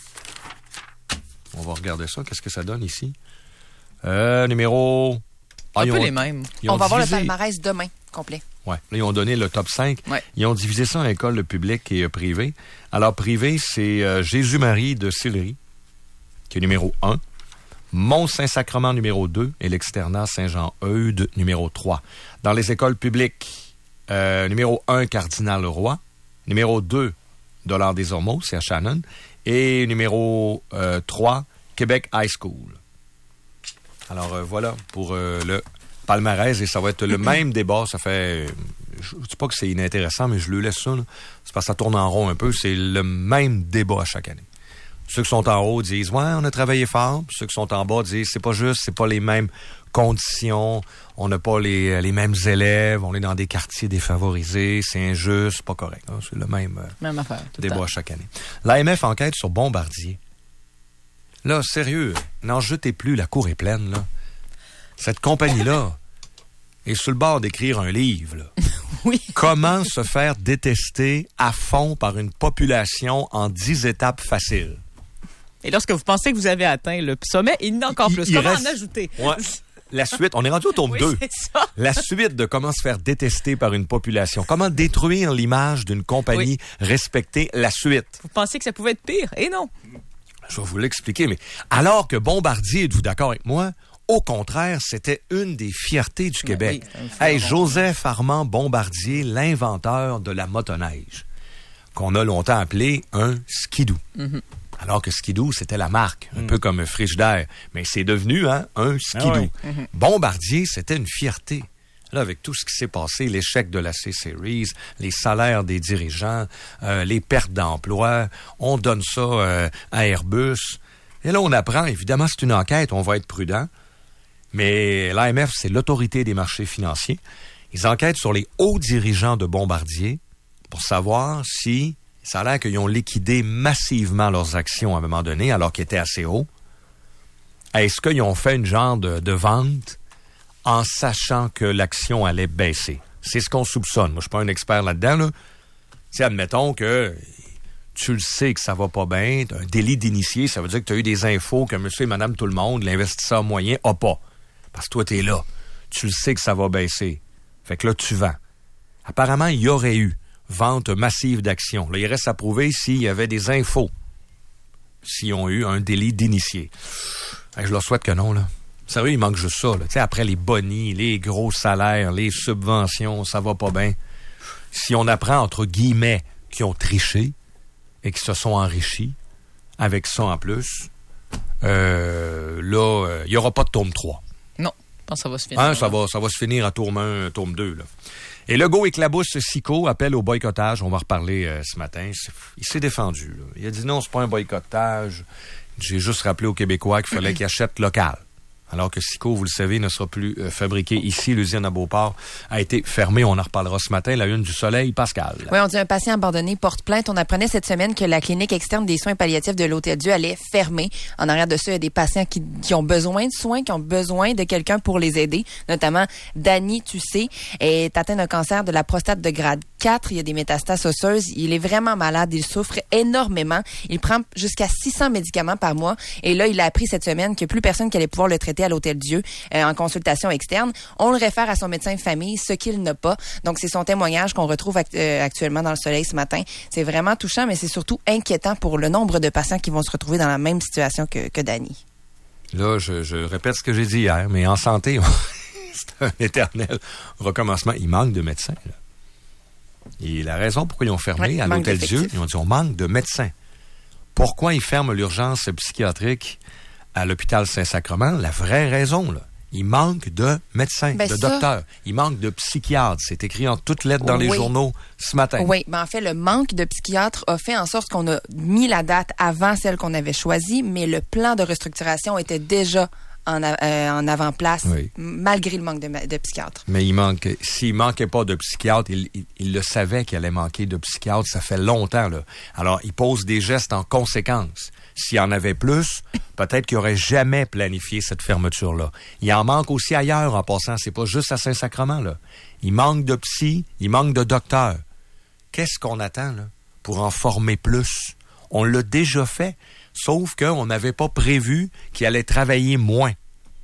on va regarder ça. Qu'est-ce que ça donne ici? Euh, numéro Ah, un peu ont, les mêmes. On va divisé... voir le palmarès demain, complet. Oui. Là, ils ont donné le top cinq. Ouais. Ils ont divisé ça en écoles publiques et euh, privées. Alors, privé, c'est euh, Jésus-Marie de Sillery, qui est numéro un. Mont-Saint-Sacrement, numéro deux. Et l'externat Saint-Jean-Eudes, numéro trois. Dans les écoles publiques, euh, numéro un, Cardinal-Leroy. Numéro deux, Dollard des Ormeaux, c'est à Shannon. Et numéro euh, trois, Québec High School. Alors, euh, voilà pour euh, le palmarès. Et ça va être le même débat. Ça fait... Je ne dis pas que c'est inintéressant, mais je le laisse ça. Là. C'est parce que ça tourne en rond un peu. C'est le même débat à chaque année. Ceux qui sont en haut disent « Ouais, on a travaillé fort. » Puis ceux qui sont en bas disent « C'est pas juste, c'est pas les mêmes conditions. On n'a pas les, les mêmes élèves. On est dans des quartiers défavorisés. C'est injuste, c'est pas correct. » C'est le même, même affaire, débat à chaque année. L'A M F enquête sur Bombardier. Là, sérieux, n'en jetez plus, la cour est pleine. Là. Cette compagnie-là est sur le bord d'écrire un livre. Là. Oui. Comment se faire détester à fond par une population en dix étapes faciles. Et lorsque vous pensez que vous avez atteint le sommet, il y en a encore il, plus. Il Comment reste... en ajouter? Ouais. La suite, on est rendu au tome oui, deux. C'est ça. La suite de comment se faire détester par une population. Comment détruire l'image d'une compagnie oui. respectée. La suite. Vous pensiez que ça pouvait être pire? Et non. Je vais vous l'expliquer, mais alors que Bombardier, êtes-vous d'accord avec moi? Au contraire, c'était une des fiertés du Québec. Oui, hey, Joseph Armand Bombardier, l'inventeur de la motoneige, qu'on a longtemps appelé un skidoo. Mm-hmm. Alors que skidoo, c'était la marque, un mm. peu comme Frigidaire. Mais c'est devenu hein, un skidoo. Ah ouais. mm-hmm. Bombardier, c'était une fierté. Là, avec tout ce qui s'est passé, l'échec de la C-Series, les salaires des dirigeants, euh, les pertes d'emplois, on donne ça euh, à Airbus. Et là, on apprend, évidemment, c'est une enquête, on va être prudent. Mais l'A M F, c'est l'autorité des marchés financiers. Ils enquêtent sur les hauts dirigeants de Bombardier pour savoir si ça a l'air qu'ils ont liquidé massivement leurs actions à un moment donné, alors qu'ils étaient assez hauts. Est-ce qu'ils ont fait une genre de, de vente en sachant que l'action allait baisser? C'est ce qu'on soupçonne. Moi, je suis pas un expert là-dedans. Là. Tu sais, admettons que tu le sais que ça va pas bien, tu as un délit d'initié, ça veut dire que tu as eu des infos que monsieur et madame tout le monde, l'investisseur moyen, a pas. Parce que toi, tu es là. Tu le sais que ça va baisser. Fait que là, tu vends. Apparemment, il y aurait eu vente massive d'actions. Là, il reste à prouver s'il y avait des infos. S'ils ont eu un délit d'initié. Je leur souhaite que non, là. Sérieux, il manque juste ça, là. Tu sais, après les bonis, les gros salaires, les subventions, ça va pas bien. Si on apprend, entre guillemets, qu'ils ont triché et qu'ils se sont enrichis, avec ça en plus, euh, là, il euh, n'y aura pas de tome trois. Non, je pense que ça va se finir. Hein, ça, va, ça va se finir à tome un, tome deux, là. Et Legault éclabousse Sico, appelle au boycottage. On va en reparler euh, ce matin. Il s'est défendu, là. Il a dit non, c'est pas un boycottage. J'ai juste rappelé aux Québécois qu'il fallait qu'ils achètent local. Alors que Sico, vous le savez, ne sera plus euh, fabriqué ici. L'usine à Beauport a été fermée. On en reparlera ce matin. La une du Soleil, Pascal. Oui, on dit un patient abandonné porte plainte. On apprenait cette semaine que la clinique externe des soins palliatifs de l'Hôtel-Dieu allait fermer. En arrière de ça, il y a des patients qui, qui ont besoin de soins, qui ont besoin de quelqu'un pour les aider. Notamment, Dany, tu sais, est atteint d'un cancer de la prostate de grade quatre. Il y a des métastases osseuses. Il est vraiment malade. Il souffre énormément. Il prend jusqu'à six cents médicaments par mois. Et là, il a appris cette semaine qu'il n'y a plus personne qui allait pouvoir le traiter à l'Hôtel-Dieu euh, en consultation externe. On le réfère à son médecin de famille, ce qu'il n'a pas. Donc, c'est son témoignage qu'on retrouve act- euh, actuellement dans le Soleil ce matin. C'est vraiment touchant, mais c'est surtout inquiétant pour le nombre de patients qui vont se retrouver dans la même situation que, que Dany. Là, je, je répète ce que j'ai dit hier, mais en santé, c'est un éternel recommencement. Il manque de médecins, là. Et la raison pourquoi ils ont fermé ouais, à l'Hôtel-Dieu, ils ont dit on manque de médecins. Pourquoi ils ferment l'urgence psychiatrique à l'hôpital Saint-Sacrement? La vraie raison, là, il manque de médecins, ben de ça, docteurs. Il manque de psychiatres. C'est écrit en toutes lettres dans oui. les journaux ce matin. Oui, ben en fait, le manque de psychiatres a fait en sorte qu'on a mis la date avant celle qu'on avait choisie, mais le plan de restructuration était déjà en, euh, en avant-place, oui. malgré le manque de, de psychiatres. Mais il manque, s'il manquait pas de psychiatres, il, il, il le savait qu'il allait manquer de psychiatres. Ça fait longtemps, là. Alors, il pose des gestes en conséquence. S'il y en avait plus, peut-être qu'il n'aurait jamais planifié cette fermeture-là. Il en manque aussi ailleurs, en passant. C'est pas juste à Saint-Sacrement, là. Il manque de psy, il manque de docteurs. Qu'est-ce qu'on attend, là, pour en former plus? On l'a déjà fait, sauf qu'on n'avait pas prévu qu'il allait travailler moins.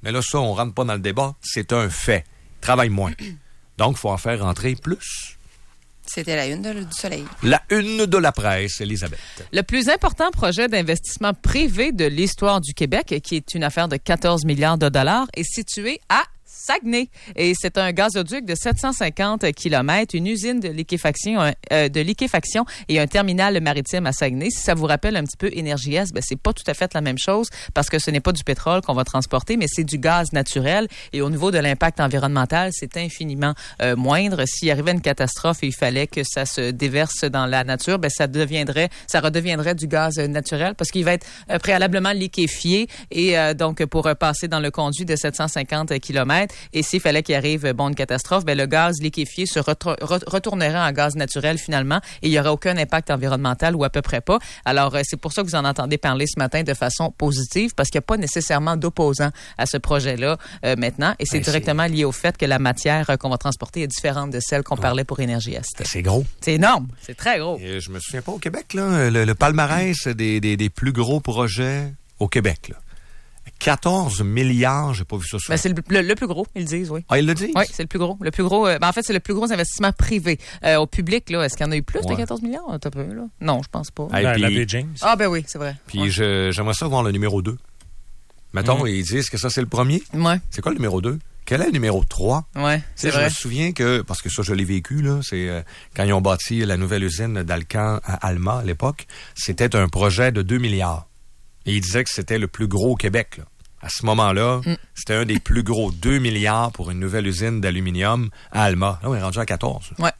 Mais là, ça, on rentre pas dans le débat. C'est un fait. Ils travaillent moins. Donc, il faut en faire rentrer plus. C'était la une de, du Soleil. La une de la presse, Elisabeth. Le plus important projet d'investissement privé de l'histoire du Québec, qui est une affaire de quatorze milliards de dollars, est situé à Saguenay. Et c'est un gazoduc de sept cent cinquante kilomètres, une usine de liquéfaction, euh, de liquéfaction et un terminal maritime à Saguenay. Si ça vous rappelle un petit peu Énergie Est, ben c'est pas tout à fait la même chose parce que ce n'est pas du pétrole qu'on va transporter, mais c'est du gaz naturel. Et au niveau de l'impact environnemental, c'est infiniment euh, moindre. S'il arrivait une catastrophe et il fallait que ça se déverse dans la nature, ben ça deviendrait, ça redeviendrait du gaz naturel parce qu'il va être euh, préalablement liquéfié et euh, donc pour euh, passer dans le conduit de sept cent cinquante kilomètres. Et s'il fallait qu'il arrive bon une catastrophe, ben le gaz liquéfié se retro- retournerait en gaz naturel finalement et il y aurait aucun impact environnemental ou à peu près pas. Alors c'est pour ça que vous en entendez parler ce matin de façon positive parce qu'il n'y a pas nécessairement d'opposants à ce projet-là euh, maintenant et c'est ben, directement c'est... lié au fait que la matière qu'on va transporter est différente de celle qu'on oh. parlait pour Énergie Est. C'est gros. C'est énorme. C'est très gros. Et je me souviens pas au Québec là, le, le palmarès des, des, des plus gros projets au Québec là. quatorze milliards, j'ai pas vu ça sur... Ben, c'est le, le, le plus gros, ils le disent, oui. Ah, ils le disent? Oui, c'est le plus gros. Le plus gros, euh, ben, en fait, c'est le plus gros investissement privé. Euh, au public, là, est-ce qu'il y en a eu plus ouais. de quatorze milliards? T'as peu, là? Non, je pense pas. Hey, puis... La baie James. Ah, ben oui, c'est vrai. Puis ouais. je, j'aimerais ça voir le numéro deux. Mettons, mmh. ils disent que ça, c'est le premier. Ouais. C'est quoi le numéro deux? Quel est le numéro trois? Ouais, c'est vrai. Je me souviens que, parce que ça, je l'ai vécu, là, c'est euh, quand ils ont bâti la nouvelle usine d'Alcan à Alma, à l'époque, c'était un projet de deux milliards. Et ils disaient que c'était le plus gros au Québec, là. À ce moment-là, mm. c'était un des plus gros, deux milliards pour une nouvelle usine d'aluminium à Alma. Là, on est rendu à quatorze. Ouais.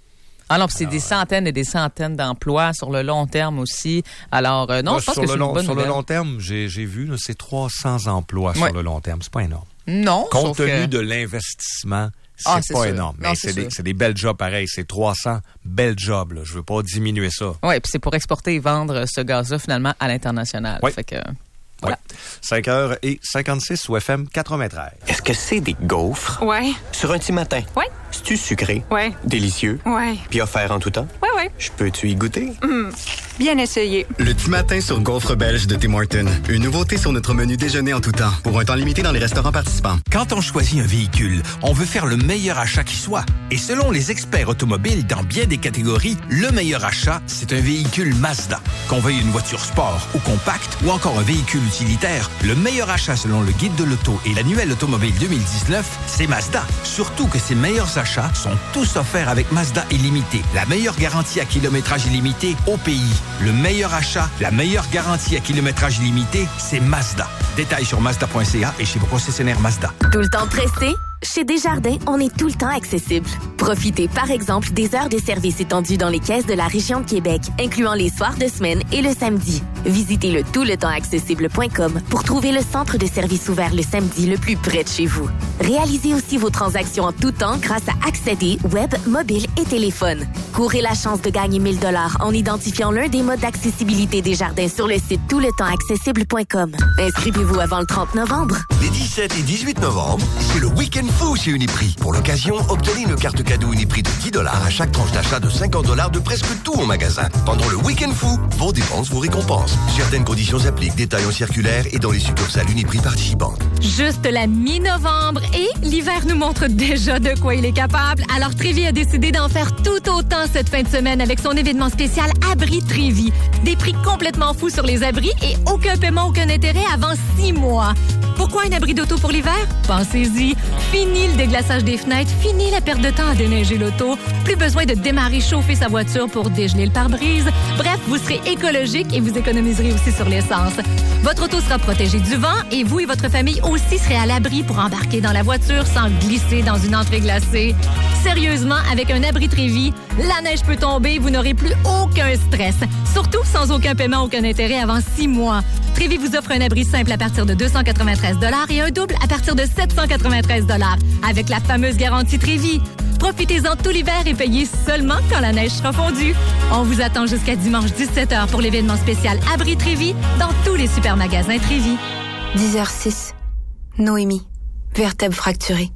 Ah non, puis c'est Alors, des centaines et des centaines d'emplois sur le long terme aussi. Alors, euh, non, là, je pense que c'est long, une bonne Sur nouvelle. le long terme, j'ai, j'ai vu, là, c'est trois cents emplois ouais. sur le long terme. C'est pas énorme. Non, Compte tenu que... de l'investissement, c'est, ah, c'est pas sûr. énorme. Non, mais c'est, c'est, des, c'est des belles jobs pareils. C'est trois cents belles jobs. Là. Je veux pas diminuer ça. Oui, puis c'est pour exporter et vendre ce gaz-là finalement à l'international. Oui. Fait que... Voilà. Ouais. cinq heures cinquante-six ou F M quatre-vingt-treize. Est-ce que c'est des gaufres? Ouais. Sur un petit matin? Ouais. C'est-tu sucré? Ouais. Délicieux? Ouais. Puis offert en tout temps? Ouais, ouais. Je peux-tu y goûter? Mmh. Bien essayé. Le petit matin sur gaufres belges de Tim Hortons. Une nouveauté sur notre menu déjeuner en tout temps. Pour un temps limité dans les restaurants participants. Quand on choisit un véhicule, on veut faire le meilleur achat qui soit. Et selon les experts automobiles dans bien des catégories, le meilleur achat, c'est un véhicule Mazda. Qu'on veuille une voiture sport ou compacte ou encore un véhicule utilitaire, le meilleur achat selon le guide de l'auto et l'annuel automobile deux mille dix-neuf, c'est Mazda. Surtout que ces meilleurs achats sont tous offerts avec Mazda Illimité. La meilleure garantie à kilométrage illimité au pays. Le meilleur achat, la meilleure garantie à kilométrage illimité, c'est Mazda. Détails sur mazda point c a et chez vos concessionnaires Mazda. Tout le temps pressé? Chez Desjardins, on est tout le temps accessible. Profitez par exemple des heures de service étendues dans les caisses de la région de Québec, incluant les soirs de semaine et le samedi. Visitez le tout le temps accessible point com pour trouver le centre de service ouvert le samedi le plus près de chez vous. Réalisez aussi vos transactions en tout temps grâce à Accéder, web, mobile et téléphone. Courez la chance de gagner mille dollars en identifiant l'un des modes d'accessibilité Desjardins sur le site tout le temps accessible point com. Inscrivez-vous avant le trente novembre. Les dix-sept et dix-huit novembre, c'est le week-end fou chez Uniprix. Pour l'occasion, obtenez une carte cadeau Uniprix de dix dollars à chaque tranche d'achat de cinquante dollars de presque tout en magasin. Pendant le week-end fou, vos dépenses vous récompensent. Certaines conditions s'appliquent. Détails en circulaire et dans les succursales Uniprix participantes. Juste la mi-novembre et l'hiver nous montre déjà de quoi il est capable. Alors Trévi a décidé d'en faire tout autant cette fin de semaine avec son événement spécial Abri Trévi. Des prix complètement fous sur les abris et aucun paiement, aucun intérêt avant six mois. Pourquoi un abri d'auto pour l'hiver? Pensez-y. Fini le déglaçage des fenêtres, fini la perte de temps à déneiger l'auto. Plus besoin de démarrer chauffer sa voiture pour dégeler le pare-brise. Bref, vous serez écologique et vous économiserez aussi sur l'essence. Votre auto sera protégée du vent et vous et votre famille aussi serez à l'abri pour embarquer dans la voiture sans glisser dans une entrée glacée. Sérieusement, avec un abri Trévi, la neige peut tomber, vous n'aurez plus aucun stress. Surtout sans aucun paiement, aucun intérêt avant six mois. Trévi vous offre un abri simple à partir de deux cent quatre-vingt-treize dollars et un double à partir de sept cent quatre-vingt-treize dollars avec la fameuse garantie Trévi. Profitez-en tout l'hiver et payez seulement quand la neige sera fondue. On vous attend jusqu'à dimanche dix-sept heures pour l'événement spécial Abri Trévi dans tous les supermagasins Trévi. dix heures six. Noémie, vertèbre fracturée.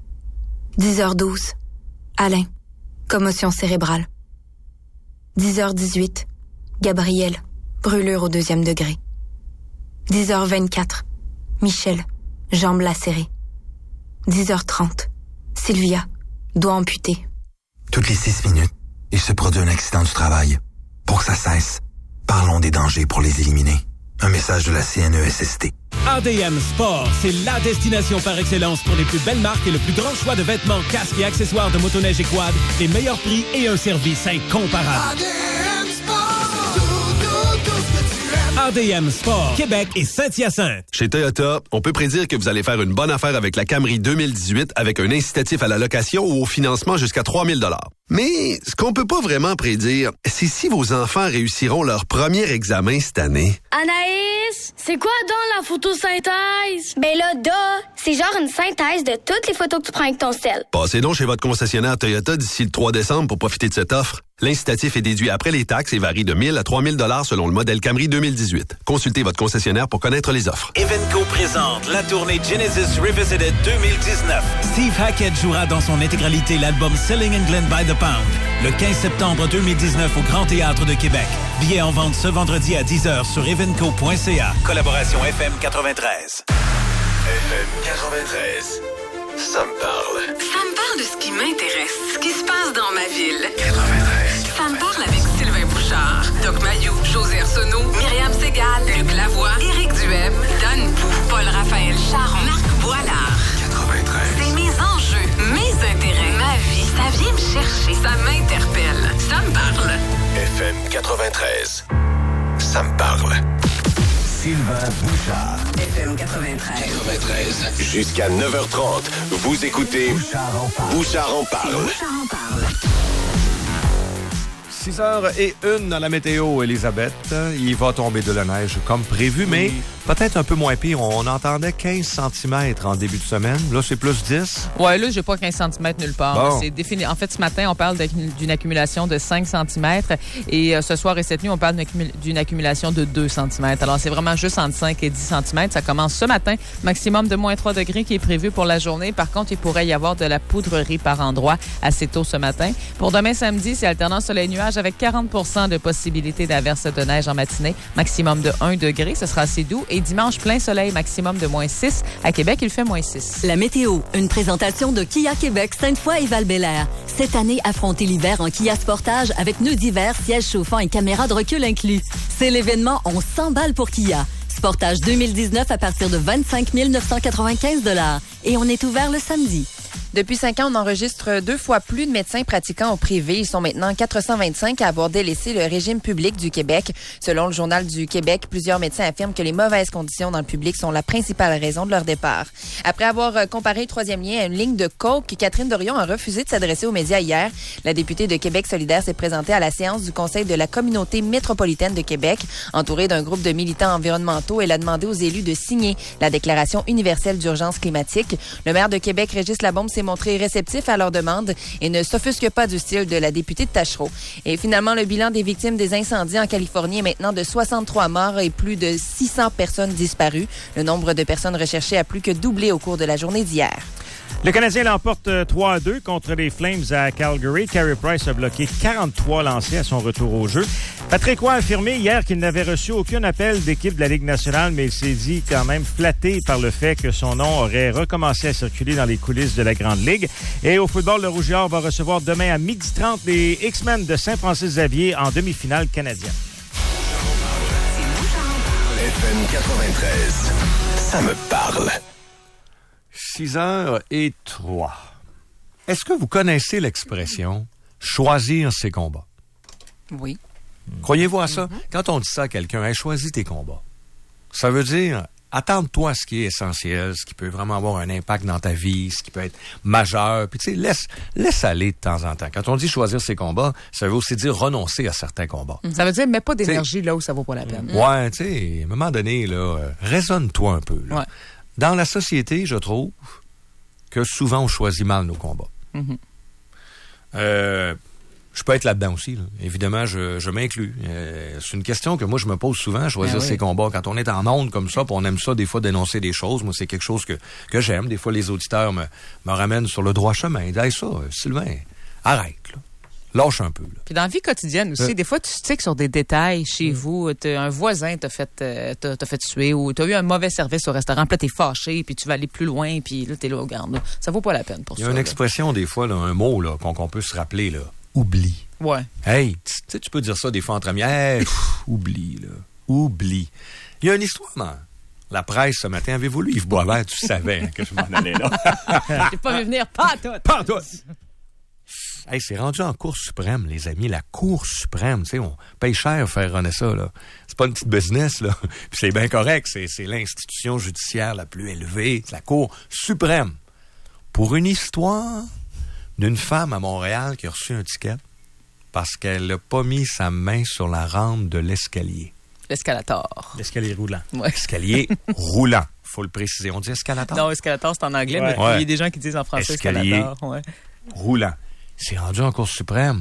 dix heures douze. Alain, commotion cérébrale. dix heures dix-huit. Gabriel, brûlure au deuxième degré. dix heures vingt-quatre. Michel, Jambes lacérées. dix heures trente. Sylvia, doigt amputé. Toutes les six minutes, il se produit un accident du travail. Pour que ça cesse, parlons des dangers pour les éliminer. Un message de la C N E S S T. A D M Sport, c'est la destination par excellence pour les plus belles marques et le plus grand choix de vêtements, casques et accessoires de motoneige et quad, les meilleurs prix et un service incomparable. A D M Sport, tout, tout, tout ce que tu aimes. A D M Sport, Québec et Saint-Hyacinthe. Chez Toyota, on peut prédire que vous allez faire une bonne affaire avec la Camry deux mille dix-huit avec un incitatif à la location ou au financement jusqu'à trois mille dollars. Mais ce qu'on peut pas vraiment prédire, c'est si vos enfants réussiront leur premier examen cette année. Anaïs, c'est quoi dans la photosynthèse? Ben là, da, c'est genre une synthèse de toutes les photos que tu prends avec ton sel. Passez donc chez votre concessionnaire Toyota d'ici le trois décembre pour profiter de cette offre. L'incitatif est déduit après les taxes et varie de mille à trois mille dollars selon le modèle Camry deux mille dix-huit. Consultez votre concessionnaire pour connaître les offres. Evenco présente la tournée Genesis Revisited deux mille dix-neuf. Steve Hackett jouera dans son intégralité l'album Selling England by the Pound le quinze septembre deux mille dix-neuf au Grand Théâtre de Québec. Billets en vente ce vendredi à dix heures sur evenco point c a. Collaboration F M quatre-vingt-treize. F M quatre-vingt-treize. Ça me parle. Ça me parle de ce qui m'intéresse, ce qui se passe dans ma ville. quatre-vingt-treize. Ça me parle avec Sylvain Bouchard, Doc Mayou, José Arsenault, Myriam Ségal, Luc Lavoie, Éric Duhem, Dan Pou, Paul-Raphaël Charon, Marc Boilard. quatre-vingt-treize. C'est mes enjeux, mes intérêts, ma vie. Ça vient me chercher, ça m'interpelle. Ça me parle. F M quatre-vingt-treize. Ça me parle. Sylvain Bouchard. F M quatre-vingt-treize. quatre-vingt-treize. Jusqu'à neuf heures trente, vous écoutez Bouchard en parle. Bouchard en parle. Bouchard en parle. six heures et une dans la météo, Elisabeth. Il va tomber de la neige comme prévu, mais peut-être un peu moins pire. On entendait quinze centimètres en début de semaine. Là, c'est plus dix. Ouais, là, j'ai pas quinze centimètres nulle part. Bon. C'est défini. En fait, ce matin, on parle d'une accumulation de cinq centimètres. Et euh, ce soir et cette nuit, on parle d'une accumulation de deux centimètres. Alors, c'est vraiment juste entre cinq et dix centimètres. Ça commence ce matin. Maximum de moins trois degrés qui est prévu pour la journée. Par contre, il pourrait y avoir de la poudrerie par endroit assez tôt ce matin. Pour demain samedi, c'est alternant soleil-nuage avec quarante pour cent de possibilité d'averse de neige en matinée. Maximum de un degré. Ce sera assez doux. Et dimanche, plein soleil, maximum de moins six. À Québec, il fait moins six. La météo, une présentation de Kia Québec, Sainte-Foy et Val-Bélair. Cette année, affrontez l'hiver en Kia Sportage avec pneus d'hiver, sièges chauffants et caméras de recul inclus. C'est l'événement On s'emballe pour Kia. Sportage deux mille dix-neuf à partir de vingt-cinq mille neuf cent quatre-vingt-quinze dollars. Et on est ouvert le samedi. Depuis cinq ans, on enregistre deux fois plus de médecins pratiquants au privé. Ils sont maintenant quatre cent vingt-cinq à avoir délaissé le régime public du Québec. Selon le Journal du Québec, plusieurs médecins affirment que les mauvaises conditions dans le public sont la principale raison de leur départ. Après avoir comparé le troisième lien à une ligne de coke, Catherine Dorion a refusé de s'adresser aux médias hier. La députée de Québec solidaire s'est présentée à la séance du Conseil de la communauté métropolitaine de Québec. Entourée d'un groupe de militants environnementaux, elle a demandé aux élus de signer la Déclaration universelle d'urgence climatique. Le maire de Québec, Régis Labombe, s'est montré réceptif à leur demande et ne s'offusque pas du style de la députée de Tachereau. Et finalement, le bilan des victimes des incendies en Californie est maintenant de soixante-trois morts et plus de six cents personnes disparues. Le nombre de personnes recherchées a plus que doublé au cours de la journée d'hier. Le Canadien l'emporte trois à deux contre les Flames à Calgary. Carey Price a bloqué quarante-trois lancés à son retour au jeu. Patrick Roy a affirmé hier qu'il n'avait reçu aucun appel d'équipe de la Ligue nationale, mais il s'est dit quand même flatté par le fait que son nom aurait recommencé à circuler dans les coulisses de la Grande Ligue. Et au football, le Rouge et Or va recevoir demain à midi trente les X-Men de Saint-Francis-Xavier en demi-finale canadienne. F M quatre-vingt-treize. Ça me parle. six heures et trois. Est-ce que vous connaissez l'expression « choisir ses combats » ? Oui. Croyez-vous à ça? Mm-hmm. Quand on dit ça à quelqu'un, hey, « choisis tes combats », ça veut dire attendre-toi à ce qui est essentiel, ce qui peut vraiment avoir un impact dans ta vie, ce qui peut être majeur. Puis tu sais, laisse, laisse aller de temps en temps. Quand on dit choisir ses combats, ça veut aussi dire renoncer à certains combats. Mm-hmm. Ça veut dire mets pas d'énergie là où ça vaut pas la peine. Ouais, tu sais, à un moment donné, là, euh, raisonne-toi un peu. Là. Ouais. Dans la société, je trouve que souvent on choisit mal nos combats. Mm-hmm. Euh, je peux être là-dedans aussi. Là. Évidemment, je, je m'inclus. Euh, c'est une question que moi, je me pose souvent, choisir ben oui. ses combats. Quand on est en onde comme ça, puis on aime ça, des fois, dénoncer des choses. Moi, c'est quelque chose que, que j'aime. Des fois, les auditeurs me, me ramènent sur le droit chemin. Ils disent hey, ça, Sylvain, arrête. Là. Lâche un peu. Là. Puis dans la vie quotidienne aussi, euh, des fois, tu stickes sur des détails chez mmh. vous. T'as, un voisin t'a fait, euh, t'a, t'a fait tuer ou t'as eu un mauvais service au restaurant, puis là, t'es fâché, puis tu vas aller plus loin, puis là, t'es là, regarde. Là. Ça vaut pas la peine pour ça. Il y a une là. expression, des fois, là, un mot là, qu'on, qu'on peut se rappeler. Là. Oublie. Ouais. Hey, tu sais, tu peux dire ça des fois entre amis. Hey, pff, oublie, là. Oublie. Il y a une histoire dans la presse ce matin. Avez-vous lu Yves Boisvert? Tu savais hein, que je m'en allais là. J'ai pas vu venir, pas tout. Pas tout. Hey, c'est rendu en Cour suprême, les amis. La Cour suprême, tu sais, on paye cher à faire runner ça, là. C'est pas une petite business, là. Puis c'est bien correct. C'est, c'est l'institution judiciaire la plus élevée. C'est la Cour suprême. Pour une histoire d'une femme à Montréal qui a reçu un ticket parce qu'elle n'a pas mis sa main sur la rampe de l'escalier. L'escalator. L'escalier roulant. Ouais. Escalier roulant. Faut le préciser. On dit escalator? Non, escalator, c'est en anglais, ouais. mais ouais. il y a des gens qui disent en français escalier escalator. Ouais. Roulant. C'est rendu en Cour suprême.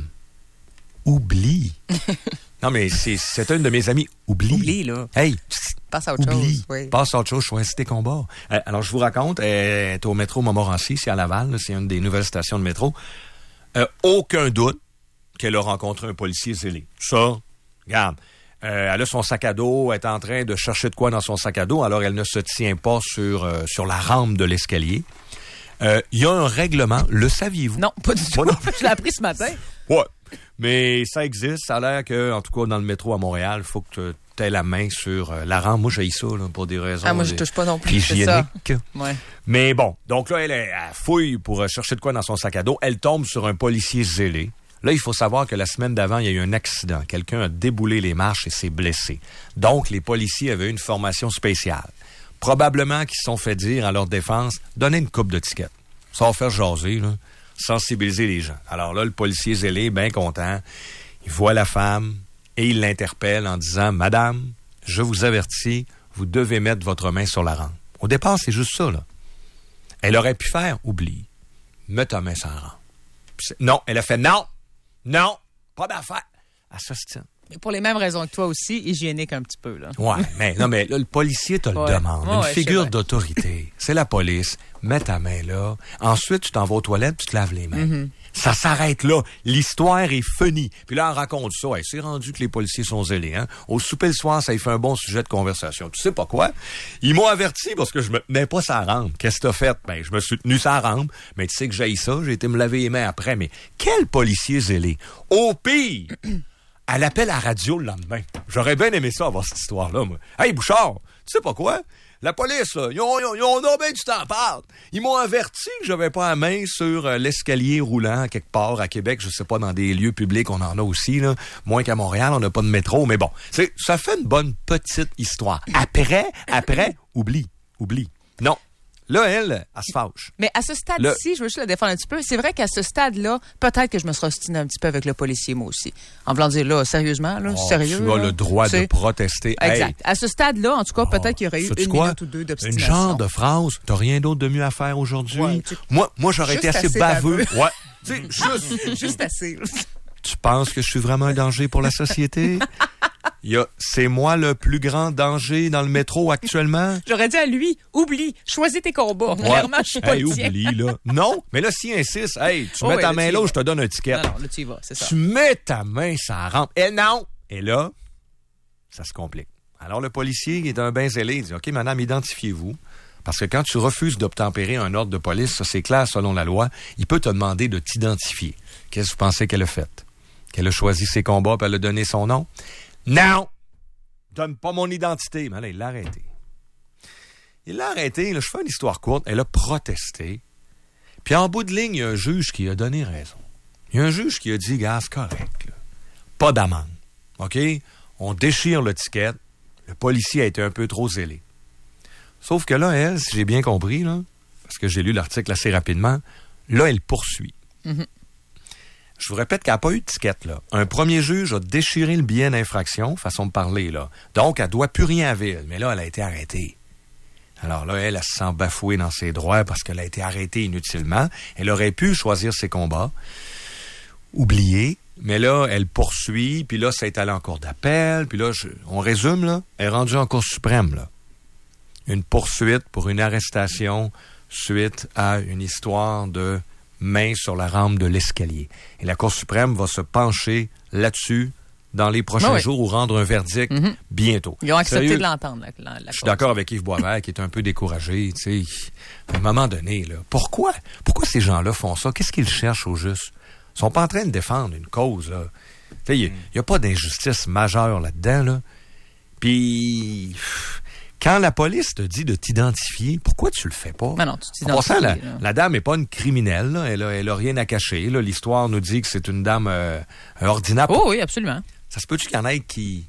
Oublie. Non, mais c'est, c'est un de mes amis. Oublie. Oublie, là. Hey, passe à autre oublie. chose. Oui. Passe à autre chose, choisis tes combats. Euh, alors, je vous raconte, elle est au métro Montmorency, c'est à Laval, là, c'est une des nouvelles stations de métro. Euh, aucun doute qu'elle a rencontré un policier zélé. Ça, regarde. Euh, elle a son sac à dos, elle est en train de chercher de quoi dans son sac à dos, alors elle ne se tient pas sur, euh, sur la rampe de l'escalier. Il euh, y a un règlement, le saviez-vous? Non, pas du tout. Non. Je l'ai appris ce matin. Ouais, mais ça existe. Ça a l'air que, en tout cas, dans le métro à Montréal, il faut que tu aies la main sur euh, la rampe. Moi, j'ai ça là, pour des raisons ah, moi, je touche pas non plus. Hygiéniques. Ouais. Mais bon, donc là, elle, elle fouille pour euh, chercher de quoi dans son sac à dos. Elle tombe sur un policier zélé. Là, il faut savoir que la semaine d'avant, il y a eu un accident. Quelqu'un a déboulé les marches et s'est blessé. Donc, les policiers avaient une formation spéciale. Probablement qu'ils se sont fait dire à leur défense, donnez une coupe de tickets. Ça va faire jaser, là. Sensibiliser les gens. Alors là, le policier zélé, bien content, il voit la femme et il l'interpelle en disant, Madame, je vous avertis, vous devez mettre votre main sur la rampe. Au départ, c'est juste ça, là. Elle aurait pu faire, oublie, mets ta main sur la rampe. Non, elle a fait non, non, pas d'affaire. Elle s'ostine. Mais pour les mêmes raisons que toi aussi, hygiénique un petit peu, là. Ouais, mais non, mais là, le policier te le ouais. demande. Ouais, une ouais, figure d'autorité. C'est la police. Mets ta main là. Ensuite, tu t'en vas aux toilettes, tu te laves les mains. Mm-hmm. Ça s'arrête là. L'histoire est finie. Puis là, on raconte ça. Hey, c'est rendu que les policiers sont zélés, hein. Au souper le soir, ça y fait un bon sujet de conversation. Tu sais pas quoi? Ils m'ont averti parce que je me tenais pas sa rampe. Qu'est-ce que t'as fait? Ben, je me suis tenu sa rampe. Mais tu sais que j'ai ça. J'ai été me laver les mains après. Mais quel policier zélé? Au pire! Elle appelle à la radio le lendemain. J'aurais bien aimé ça avoir cette histoire-là, moi. Hey, Bouchard, tu sais pas quoi? La police, là, ils ont, ils ont, ils ont bien du temps à perdre. Ils m'ont averti que j'avais pas la main sur euh, l'escalier roulant quelque part à Québec. Je sais pas, dans des lieux publics, on en a aussi, là. Moins qu'à Montréal, on n'a pas de métro. Mais bon, c'est, ça fait une bonne petite histoire. Après, après, oublie, oublie. Non. Là, elle, elle se fâche. Mais à ce stade-ci, le... je veux juste la défendre un petit peu. C'est vrai qu'à ce stade-là, peut-être que je me serais ostiné un petit peu avec le policier, moi aussi. En voulant dire, là, sérieusement, là, oh, sérieux. Tu là, as le droit de protester. Exact. Hey. À ce stade-là, en tout cas, oh, peut-être qu'il y aurait eu une quoi? minute ou deux d'obstination. Une genre de phrase, t'as rien d'autre de mieux à faire aujourd'hui? Ouais, tu... Moi, moi, j'aurais juste été assez, assez baveux. baveux. Ouais. Tu sais, juste. Juste assez. Tu penses que je suis vraiment un danger pour la société? Il y a, c'est moi le plus grand danger dans le métro actuellement? J'aurais dit à lui, oublie, choisis tes combats. Ouais. Clairement, je suis pas hey, le tien. Oublie, là. Non, mais là, s'il insiste, hey, tu oh mets ouais, ta là, main là, je te donne un ticket. Non, non, là, tu y vas, c'est ça. Tu mets ta main, ça rentre. Et non! Et là, ça se complique. Alors, le policier, qui est un ben zélé, il dit, OK, madame, identifiez-vous. Parce que quand tu refuses d'obtempérer un ordre de police, ça, c'est clair selon la loi, il peut te demander de t'identifier. Qu'est-ce que vous pensez qu'elle a fait? Qu'elle a choisi ses combats, puis elle a donné son nom? Non! Donne pas mon identité. Mais là, il l'a arrêté. Il l'a arrêté. Là, je fais une histoire courte. Elle a protesté. Puis en bout de ligne, il y a un juge qui a donné raison. Il y a un juge qui a dit, gars, c'est correct. Là. Pas d'amende. OK? On déchire le ticket. Le policier a été un peu trop zélé. Sauf que là, elle, si j'ai bien compris, là, parce que j'ai lu l'article assez rapidement, là, elle poursuit. Mm-hmm. Je vous répète qu'elle n'a pas eu de ticket, là. Un premier juge a déchiré le billet d'infraction, façon de parler, là. Donc, elle ne doit plus rien à ville. Mais là, elle a été arrêtée. Alors là, elle, elle se sent bafouée dans ses droits parce qu'elle a été arrêtée inutilement. Elle aurait pu choisir ses combats, oublier, mais là, elle poursuit, puis là, ça est allé en cour d'appel, puis là, je, on résume, là, elle est rendue en cour suprême, là. Une poursuite pour une arrestation suite à une histoire de main sur la rampe de l'escalier. Et la Cour suprême va se pencher là-dessus dans les prochains oui. jours ou rendre un verdict mm-hmm. bientôt. Ils ont accepté Sérieux, de l'entendre. La, la, la je suis d'accord avec Yves Boisvert qui est un peu découragé. Tu sais, à un moment donné, là, pourquoi, pourquoi ces gens-là font ça? Qu'est-ce qu'ils cherchent au juste? Ils sont pas en train de défendre une cause. Il n'y a, a pas d'injustice majeure là-dedans. Là. Puis, quand la police te dit de t'identifier, pourquoi tu le fais pas? Non, non, tu t'identifies. En passant, la, la dame n'est pas une criminelle. Là. Elle, a, elle a rien à cacher. Là. L'histoire nous dit que c'est une dame euh, ordinaire. Oh oui, absolument. Ça se peut-tu qu'il y en ait qui,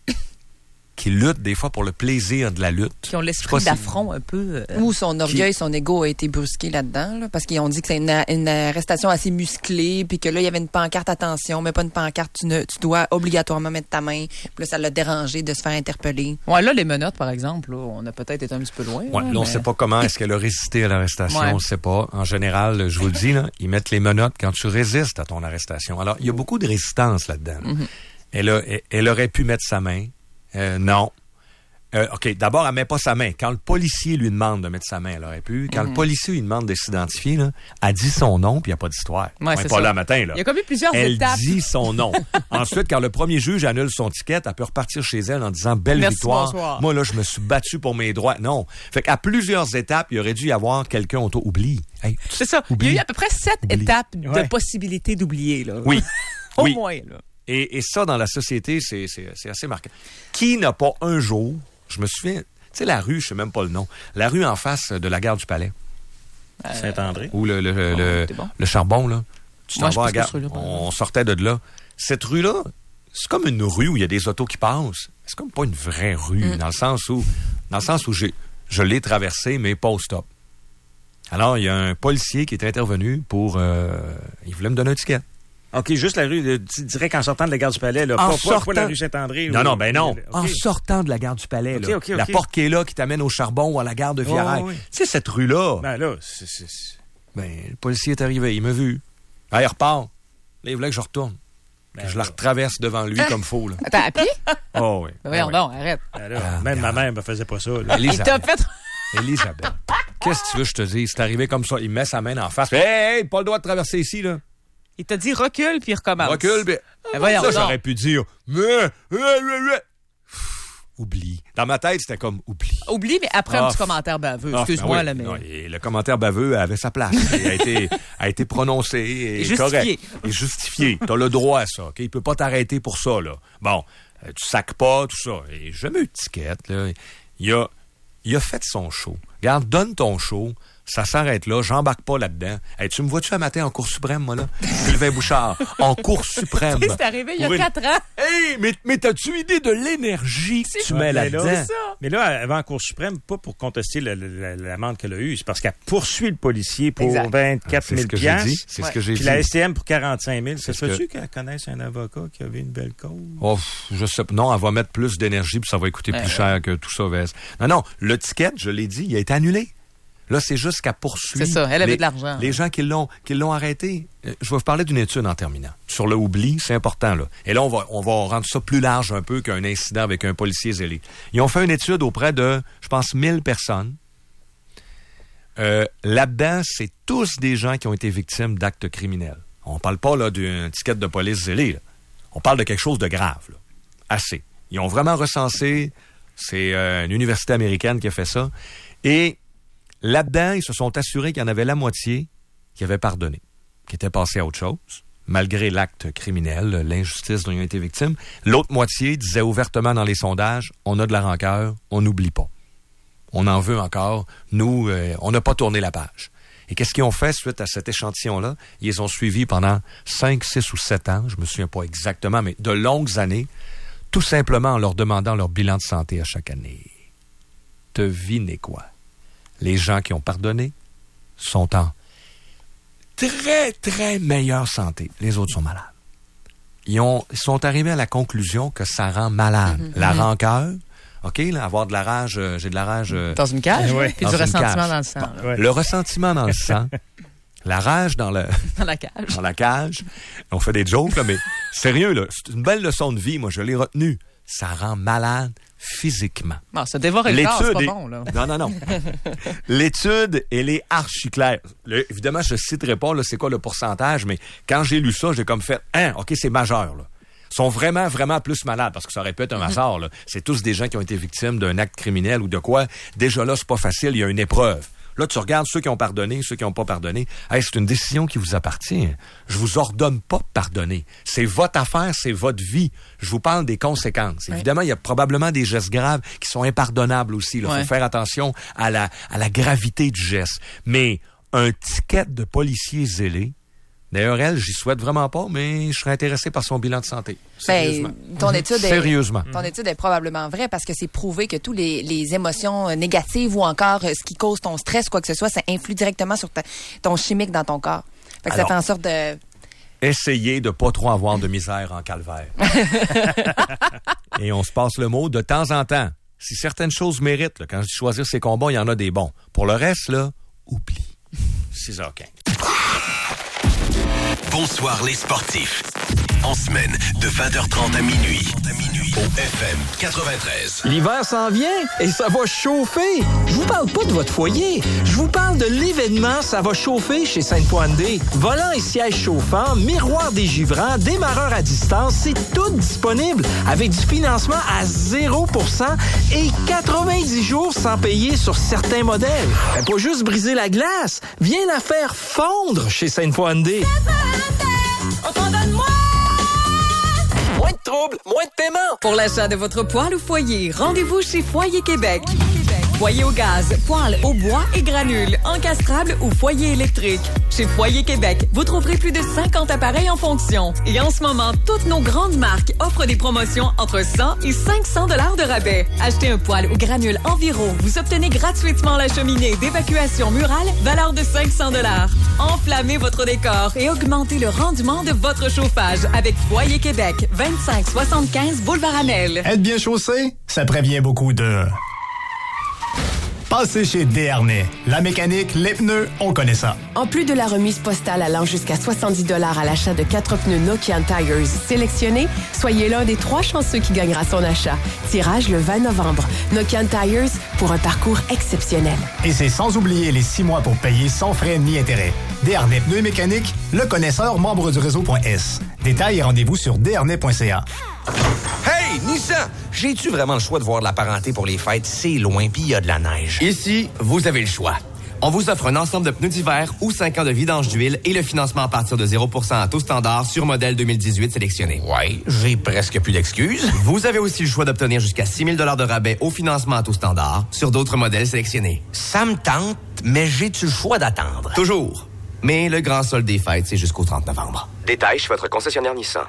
qui luttent des fois pour le plaisir de la lutte? Qui ont l'esprit d'affront un peu. Euh, Ou son orgueil, qui... son ego a été brusqué là-dedans, là, parce qu'ils ont dit que c'est une, une arrestation assez musclée, puis que là, il y avait une pancarte, attention, mais pas une pancarte, tu, ne, tu dois obligatoirement mettre ta main. Puis là, ça l'a dérangé de se faire interpeller. Ouais, là, les menottes, par exemple, là, on a peut-être été un petit peu loin. Ouais, là, là on mais... sait pas comment est-ce qu'elle a résisté à l'arrestation, ouais. on ne sait pas. En général, je vous le dis, là, ils mettent les menottes quand tu résistes à ton arrestation. Alors, il y a beaucoup de résistance là-dedans. Là. Mm-hmm. Elle, a, elle, elle aurait pu mettre sa main. Euh, non. Euh, OK, d'abord, elle met pas sa main. Quand le policier lui demande de mettre sa main, elle aurait pu. Quand mm-hmm. le policier lui demande de s'identifier, là, elle dit son nom, puis il n'y a pas d'histoire. Ouais, elle n'est pas ça. Là matin. Là. Il y a comme eu plusieurs elle étapes. Elle dit son nom. Ensuite, quand le premier juge annule son ticket, elle peut repartir chez elle en disant « Belle Merci, victoire. Bonsoir. Moi, là, je me suis battu pour mes droits. » Non. Fait qu'à plusieurs étapes, il aurait dû y avoir quelqu'un auto oublie. Hey, c'est ça. Oublie. Il y a eu à peu près sept oublie. étapes ouais. de possibilité d'oublier. Là. Oui. Au oui. moins. Là. Et, et ça, dans la société, c'est, c'est, c'est assez marquant. Qui n'a pas un jour, je me souviens, tu sais, la rue, je sais même pas le nom, la rue en face de la gare du Palais. Euh, Saint-André. Ou le, le, le, oh, le, bon. le Charbon, là. Tu Moi, t'en vas à la gare. Rue-là, on sortait de là. Cette rue-là, c'est comme une rue où il y a des autos qui passent. C'est comme pas une vraie rue, mm. dans le sens où, dans le sens où j'ai, je l'ai traversée, mais pas au stop. Alors, il y a un policier qui est intervenu pour, euh, il voulait me donner un ticket. OK, juste la rue, direct en sortant de la gare du Palais, là, en pas, sortant... pas la rue Saint-André. Non, ou... non, ben non. Okay. Okay. En sortant de la gare du Palais, okay, là, okay, okay. la porte qui est là, qui t'amène au Charbon ou à la gare de Vierail. Oh, oui. Tu sais, cette rue-là. Ben là, c'est... c'est, c'est... Ben, le policier est arrivé, il m'a vu. Ah, il repart. Là, il voulait que je retourne. Ben, que je là. la retraverse devant lui comme faux, là. Attends, à pied? Oh, oui. Ben, voyons ben, donc, arrête. Ben, là, ah, même ma mère me faisait pas ça, là. Il t'a fait... Elisabeth, qu'est-ce que tu veux que je te dise? C'est arrivé comme ça. Il met sa main en face. Hey, hey, pas le droit de traverser ici, là. Il t'a dit recule, puis il recommence. Recule, puis... Ben voyons, ça, non. j'aurais pu dire... Mais, euh, euh, euh. Oublie. Dans ma tête, c'était comme oublie. Oublie, mais après oh, un petit commentaire baveux. Oh, Excuse-moi, ben oui. là, mais... Non, et le commentaire baveux avait sa place. Il a été, a été prononcé et, et justifié. Correct. Et justifié. T'as le droit à ça. Okay? Il peut pas t'arrêter pour ça, là. Bon, euh, tu sacs pas, tout ça. Et j'ai jamais eu de ticket, là. Il a, il a fait son show. Regarde, donne ton show. Ça s'arrête là, j'embarque pas là-dedans. Hey, tu me vois-tu un matin en Cour suprême, moi, là? Sylvain Bouchard, en Cour suprême. C'est arrivé il y a une... quatre ans. Hey, mais, mais t'as-tu idée de l'énergie que tu mets là-dedans? Là, mais là, elle va en Cour suprême, pas pour contester la, la, l'amende qu'elle a eue, c'est parce qu'elle poursuit le policier pour exact. vingt-quatre mille piastres. C'est, c'est ce que j'ai dit. Puis la S T M pour quarante-cinq mille. Ça se fait-tu que... qu'elle connaisse un avocat qui avait une belle cause? Oh, je sais pas. Non, elle va mettre plus d'énergie puis ça va coûter plus euh, cher que tout ça. Vest. Non, non, le ticket, je l'ai dit, il a été annulé. Là, c'est juste qu'elle poursuit. C'est ça, elle avait les, de l'argent. Les gens qui l'ont, qui l'ont arrêté. Je vais vous parler d'une étude en terminant. Sur le oubli, c'est important, là. Et là, on va, on va rendre ça plus large un peu qu'un incident avec un policier zélé. Ils ont fait une étude auprès de, je pense, mille personnes. Euh, là-dedans, c'est tous des gens qui ont été victimes d'actes criminels. On parle pas, là, d'une ticket de police zélé, là. On parle de quelque chose de grave, là. Assez. Ils ont vraiment recensé, c'est euh, une université américaine qui a fait ça. Et là-dedans, ils se sont assurés qu'il y en avait la moitié qui avait pardonné, qui était passé à autre chose, malgré l'acte criminel, l'injustice dont ils ont été victimes. L'autre moitié disait ouvertement dans les sondages, on a de la rancœur, on n'oublie pas. On en veut encore. Nous, euh, on n'a pas tourné la page. Et qu'est-ce qu'ils ont fait suite à cet échantillon-là? Ils les ont suivis pendant cinq, six ou sept ans, je me souviens pas exactement, mais de longues années, tout simplement en leur demandant leur bilan de santé à chaque année. Devinez quoi? Les gens qui ont pardonné sont en très, très meilleure santé. Les autres sont malades. Ils, ont, ils sont arrivés à la conclusion que ça rend malade. Mm-hmm. La rancœur, OK, là, avoir de la rage, euh, j'ai de la rage... Euh, dans une cage, oui. Puis du ressentiment cage. Dans le sang. Bon, le ressentiment dans le sang, la rage dans le... Dans la cage. Dans la cage. On fait des jokes, là, mais sérieux, là, c'est une belle leçon de vie, moi, je l'ai retenue. Ça rend malade physiquement. Non, ça dévore le corps, c'est pas bon, là. Non, non, non. L'étude, elle est archi claire. Là, évidemment, je ne citerai pas, là, c'est quoi le pourcentage, mais quand j'ai lu ça, j'ai comme fait, hein, OK, c'est majeur, là. Ils sont vraiment, vraiment plus malades, parce que ça aurait pu être un hasard, là. C'est tous des gens qui ont été victimes d'un acte criminel ou de quoi. Déjà là, c'est pas facile, il y a une épreuve. Là, tu regardes ceux qui ont pardonné, ceux qui n'ont pas pardonné. Hey, c'est une décision qui vous appartient. Je vous ordonne pas de pardonner. C'est votre affaire, c'est votre vie. Je vous parle des conséquences. Ouais. Évidemment, il y a probablement des gestes graves qui sont impardonnables aussi. Il ouais. faut faire attention à la, à la gravité du geste. Mais un ticket de policier zélé, d'ailleurs, elle, j'y souhaite vraiment pas, mais je serais intéressé par son bilan de santé. Sérieusement. Ben, ton étude est, Sérieusement. Ton étude est probablement vraie parce que c'est prouvé que tous les, les émotions négatives ou encore ce qui cause ton stress, quoi que ce soit, ça influe directement sur ta, ton chimique dans ton corps. Fait que Alors, ça fait en sorte de... Essayez de pas trop avoir de misère en calvaire. Et on se passe le mot de temps en temps. Si certaines choses méritent, là, quand je dis choisir ses combats, il y en a des bons. Pour le reste, là, oublie. six heures quinze. Bonsoir les sportifs. En semaine, de vingt heures trente à minuit. Au F M quatre-vingt-treize. L'hiver s'en vient et ça va chauffer. Je vous parle pas de votre foyer. Je vous parle de l'événement Ça va chauffer chez Sainte-Foy-N-D. Volant et sièges chauffants, miroir dégivrant, démarreur à distance, c'est tout disponible avec du financement à zéro pour cent et quatre-vingt-dix jours sans payer sur certains modèles. Fais pas juste briser la glace, viens la faire fondre chez Sainte-Foy-N-D. On t'en donne moins! Moins de troubles, moins de paiement. Pour l'achat de votre poêle ou foyer, rendez-vous chez Foyer Québec. Foyer au gaz, poêle au bois et granules, encastrable ou foyer électrique. Chez Foyer Québec, vous trouverez plus de cinquante appareils en fonction. Et en ce moment, toutes nos grandes marques offrent des promotions entre cent et cinq cents dollars de rabais. Achetez un poêle ou granule Enviro, vous obtenez gratuitement la cheminée d'évacuation murale, valeur de cinq cents dollars. Enflammez votre décor et augmentez le rendement de votre chauffage avec Foyer Québec, vingt-cinq soixante-quinze Boulevard Amel. Être bien chaussé, ça prévient beaucoup de... Passez chez Desharnais. La mécanique, les pneus, on connaît ça. En plus de la remise postale allant jusqu'à soixante-dix dollars à l'achat de quatre pneus Nokian Tires sélectionnés, soyez l'un des trois chanceux qui gagnera son achat. Tirage le vingt novembre. Nokian Tires pour un parcours exceptionnel. Et c'est sans oublier les six mois pour payer sans frais ni intérêt. Desharnais Pneus et Mécanique, le connaisseur, membre du réseau .S. Détails et rendez-vous sur desharnais point c a. Hey, Nissan! J'ai-tu vraiment le choix de voir de la parenté pour les fêtes? C'est loin, puis il y a de la neige. Ici, vous avez le choix. On vous offre un ensemble de pneus d'hiver ou cinq ans de vidange d'huile et le financement à partir de zéro pour cent à taux standard sur modèle deux mille dix-huit sélectionné. Ouais, j'ai presque plus d'excuses. Vous avez aussi le choix d'obtenir jusqu'à six mille dollars de rabais au financement à taux standard sur d'autres modèles sélectionnés. Ça me tente, mais j'ai-tu le choix d'attendre? Toujours. Mais le grand solde des fêtes, c'est jusqu'au trente novembre. Détails chez votre concessionnaire Nissan.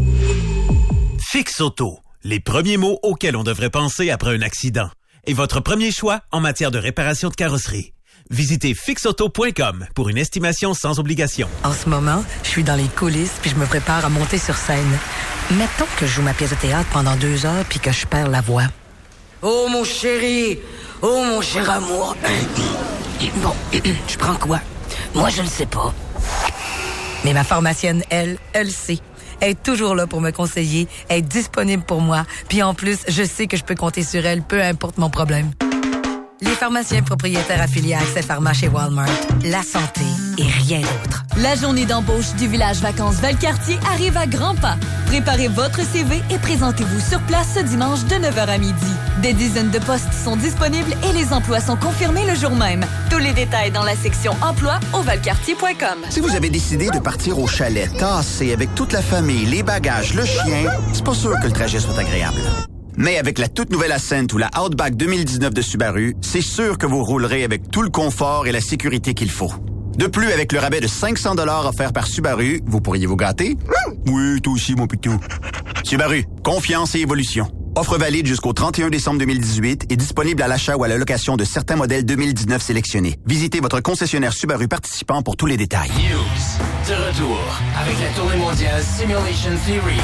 Fix Auto, les premiers mots auxquels on devrait penser après un accident. Et votre premier choix en matière de réparation de carrosserie. Visitez fix auto point com pour une estimation sans obligation. En ce moment, je suis dans les coulisses puis je me prépare à monter sur scène. Mettons que je joue ma pièce de théâtre pendant deux heures puis que je perds la voix. Oh mon chéri, oh mon cher amour. Bon, je prends quoi? Moi, je le sais pas. Mais ma pharmacienne, elle, elle sait. Elle est toujours là pour me conseiller, elle est disponible pour moi. Puis en plus, je sais que je peux compter sur elle, peu importe mon problème. Les pharmaciens propriétaires affiliés à Accès Pharma chez Walmart. La santé et rien d'autre. La journée d'embauche du village vacances Valcartier arrive à grands pas. Préparez votre C V et présentez-vous sur place ce dimanche de neuf heures à midi. Des dizaines de postes sont disponibles et les emplois sont confirmés le jour même. Tous les détails dans la section emploi au valcartier point com. Si vous avez décidé de partir au chalet, tassé avec toute la famille, les bagages, le chien, c'est pas sûr que le trajet soit agréable. Mais avec la toute nouvelle Ascent ou la Outback deux mille dix-neuf de Subaru, c'est sûr que vous roulerez avec tout le confort et la sécurité qu'il faut. De plus, avec le rabais de cinq cents dollars offert par Subaru, vous pourriez vous gâter? Oui, toi aussi, mon pitou. Subaru, confiance et évolution. Offre valide jusqu'au trente et un décembre deux mille dix-huit et disponible à l'achat ou à la location de certains modèles deux mille dix-neuf sélectionnés. Visitez votre concessionnaire Subaru participant pour tous les détails. News, de retour avec la tournée mondiale Simulation Theory.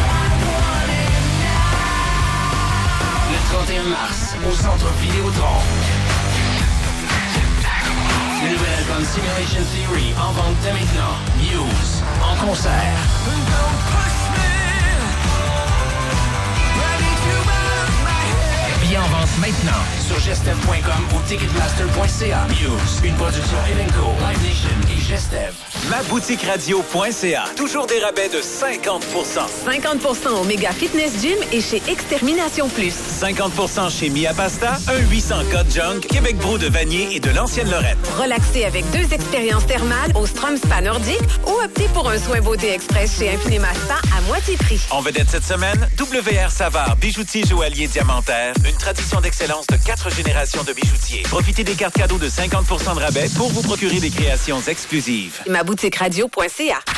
Le trente et un mars, au Centre Vidéotron. Le nouvel album Simulation Theory en vente dès maintenant. News, en concert. est en vente maintenant sur gestev point com ou ticketmaster point c a. Muse, une production Elenco, Live Nation et Gestev. ma boutique radio point c a. Toujours des rabais de cinquante pour cent. cinquante pour cent au Méga Fitness Gym et chez Extermination Plus. cinquante pour cent chez Mia Pasta, un huit cents Code Junk, Québec Brou de Vanier et de l'Ancienne Lorette. Relaxez avec deux expériences thermales au Strom Spa Nordique ou optez pour un soin beauté express chez Infinima Spa à moitié prix. En vedette cette semaine, W R Savard, bijoutier joaillier diamantaire, une tradition d'excellence de quatre générations de bijoutiers. Profitez des cartes cadeaux de cinquante pour cent de rabais pour vous procurer des créations exclusives. ma boutique radio point c a.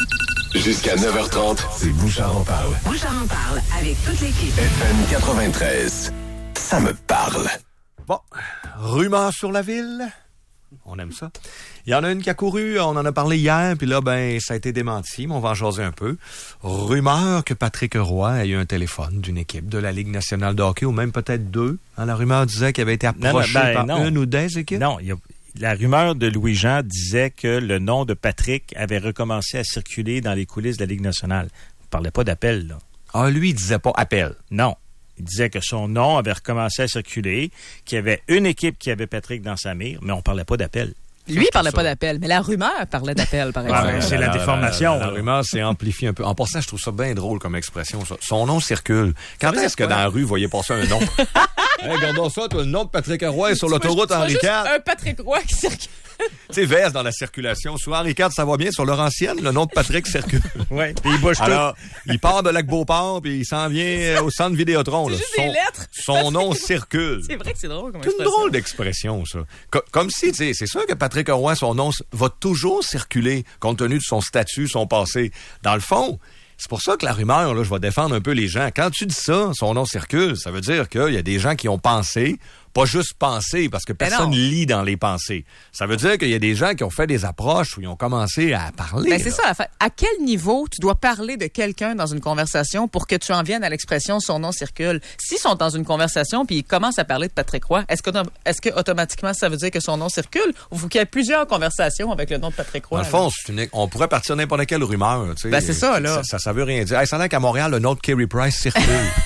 Jusqu'à neuf heures trente, c'est Bouchard en parle. Bouchard en parle avec toute l'équipe. F M quatre-vingt-treize, ça me parle. Bon, rumeur sur la ville. On aime ça. Il y en a une qui a couru, on en a parlé hier, puis là, ben, ça a été démenti, mais on va en jaser un peu. Rumeur que Patrick Roy a eu un téléphone d'une équipe de la Ligue nationale de hockey, ou même peut-être deux. Hein, la rumeur disait qu'il avait été approché non, non, ben, par non. une ou des équipes. Non, il y a, la rumeur de Louis-Jean disait que le nom de Patrick avait recommencé à circuler dans les coulisses de la Ligue nationale. On ne parlait pas d'appel, là. Ah, lui, il disait pas appel. Non. Il disait que son nom avait recommencé à circuler, qu'il y avait une équipe qui avait Patrick dans sa mire, mais on ne parlait pas d'appel. Lui, il parlait pas d'appel, mais la rumeur parlait d'appel, par exemple. Ouais, c'est la, la déformation. La, la, la rumeur s'est amplifiée un peu. En passant, je trouve ça bien drôle comme expression. Ça. Son nom circule. Quand est-ce que dans la rue, vous voyez passer un nom? Hey, regardons ça, toi, le nom de Patrick Roy est sur l'autoroute Henri quatre. Un Patrick Roy qui circule. Tu sais, verse dans la circulation. Sur Henri quatre, ça va bien. Sur Laurentienne, le nom de Patrick circule. Oui, puis il bouge tout. Alors, il part de Lac-Beauport, puis il s'en vient au centre Vidéotron. C'est là. juste Son, des lettres. son nom circule. C'est vrai que c'est drôle comme C'est une expression. drôle d'expression, ça. Co- comme si, tu sais, c'est sûr que Patrick Roy, son nom va toujours circuler, compte tenu de son statut, son passé. Dans le fond, c'est pour ça que la rumeur, là, je vais défendre un peu les gens. Quand tu dis ça, son nom circule, ça veut dire qu'il y a des gens qui ont pensé, pas juste pensé, parce que personne lit dans les pensées. Ça veut dire qu'il y a des gens qui ont fait des approches où ils ont commencé à parler. Ben c'est ça. À quel niveau tu dois parler de quelqu'un dans une conversation pour que tu en viennes à l'expression son nom circule? S'ils sont dans une conversation puis ils commencent à parler de Patrick Roy, est-ce que, est-ce que automatiquement ça veut dire que son nom circule ou faut qu'il y ait plusieurs conversations avec le nom de Patrick Roy? Dans le fond, c'est une, on pourrait partir n'importe quelle rumeur. Tu sais, ben c'est ça, là. Ça, ça, ça veut rien dire. Hey, ça a l'air qu'à Montréal, le nom de Carey Price circule.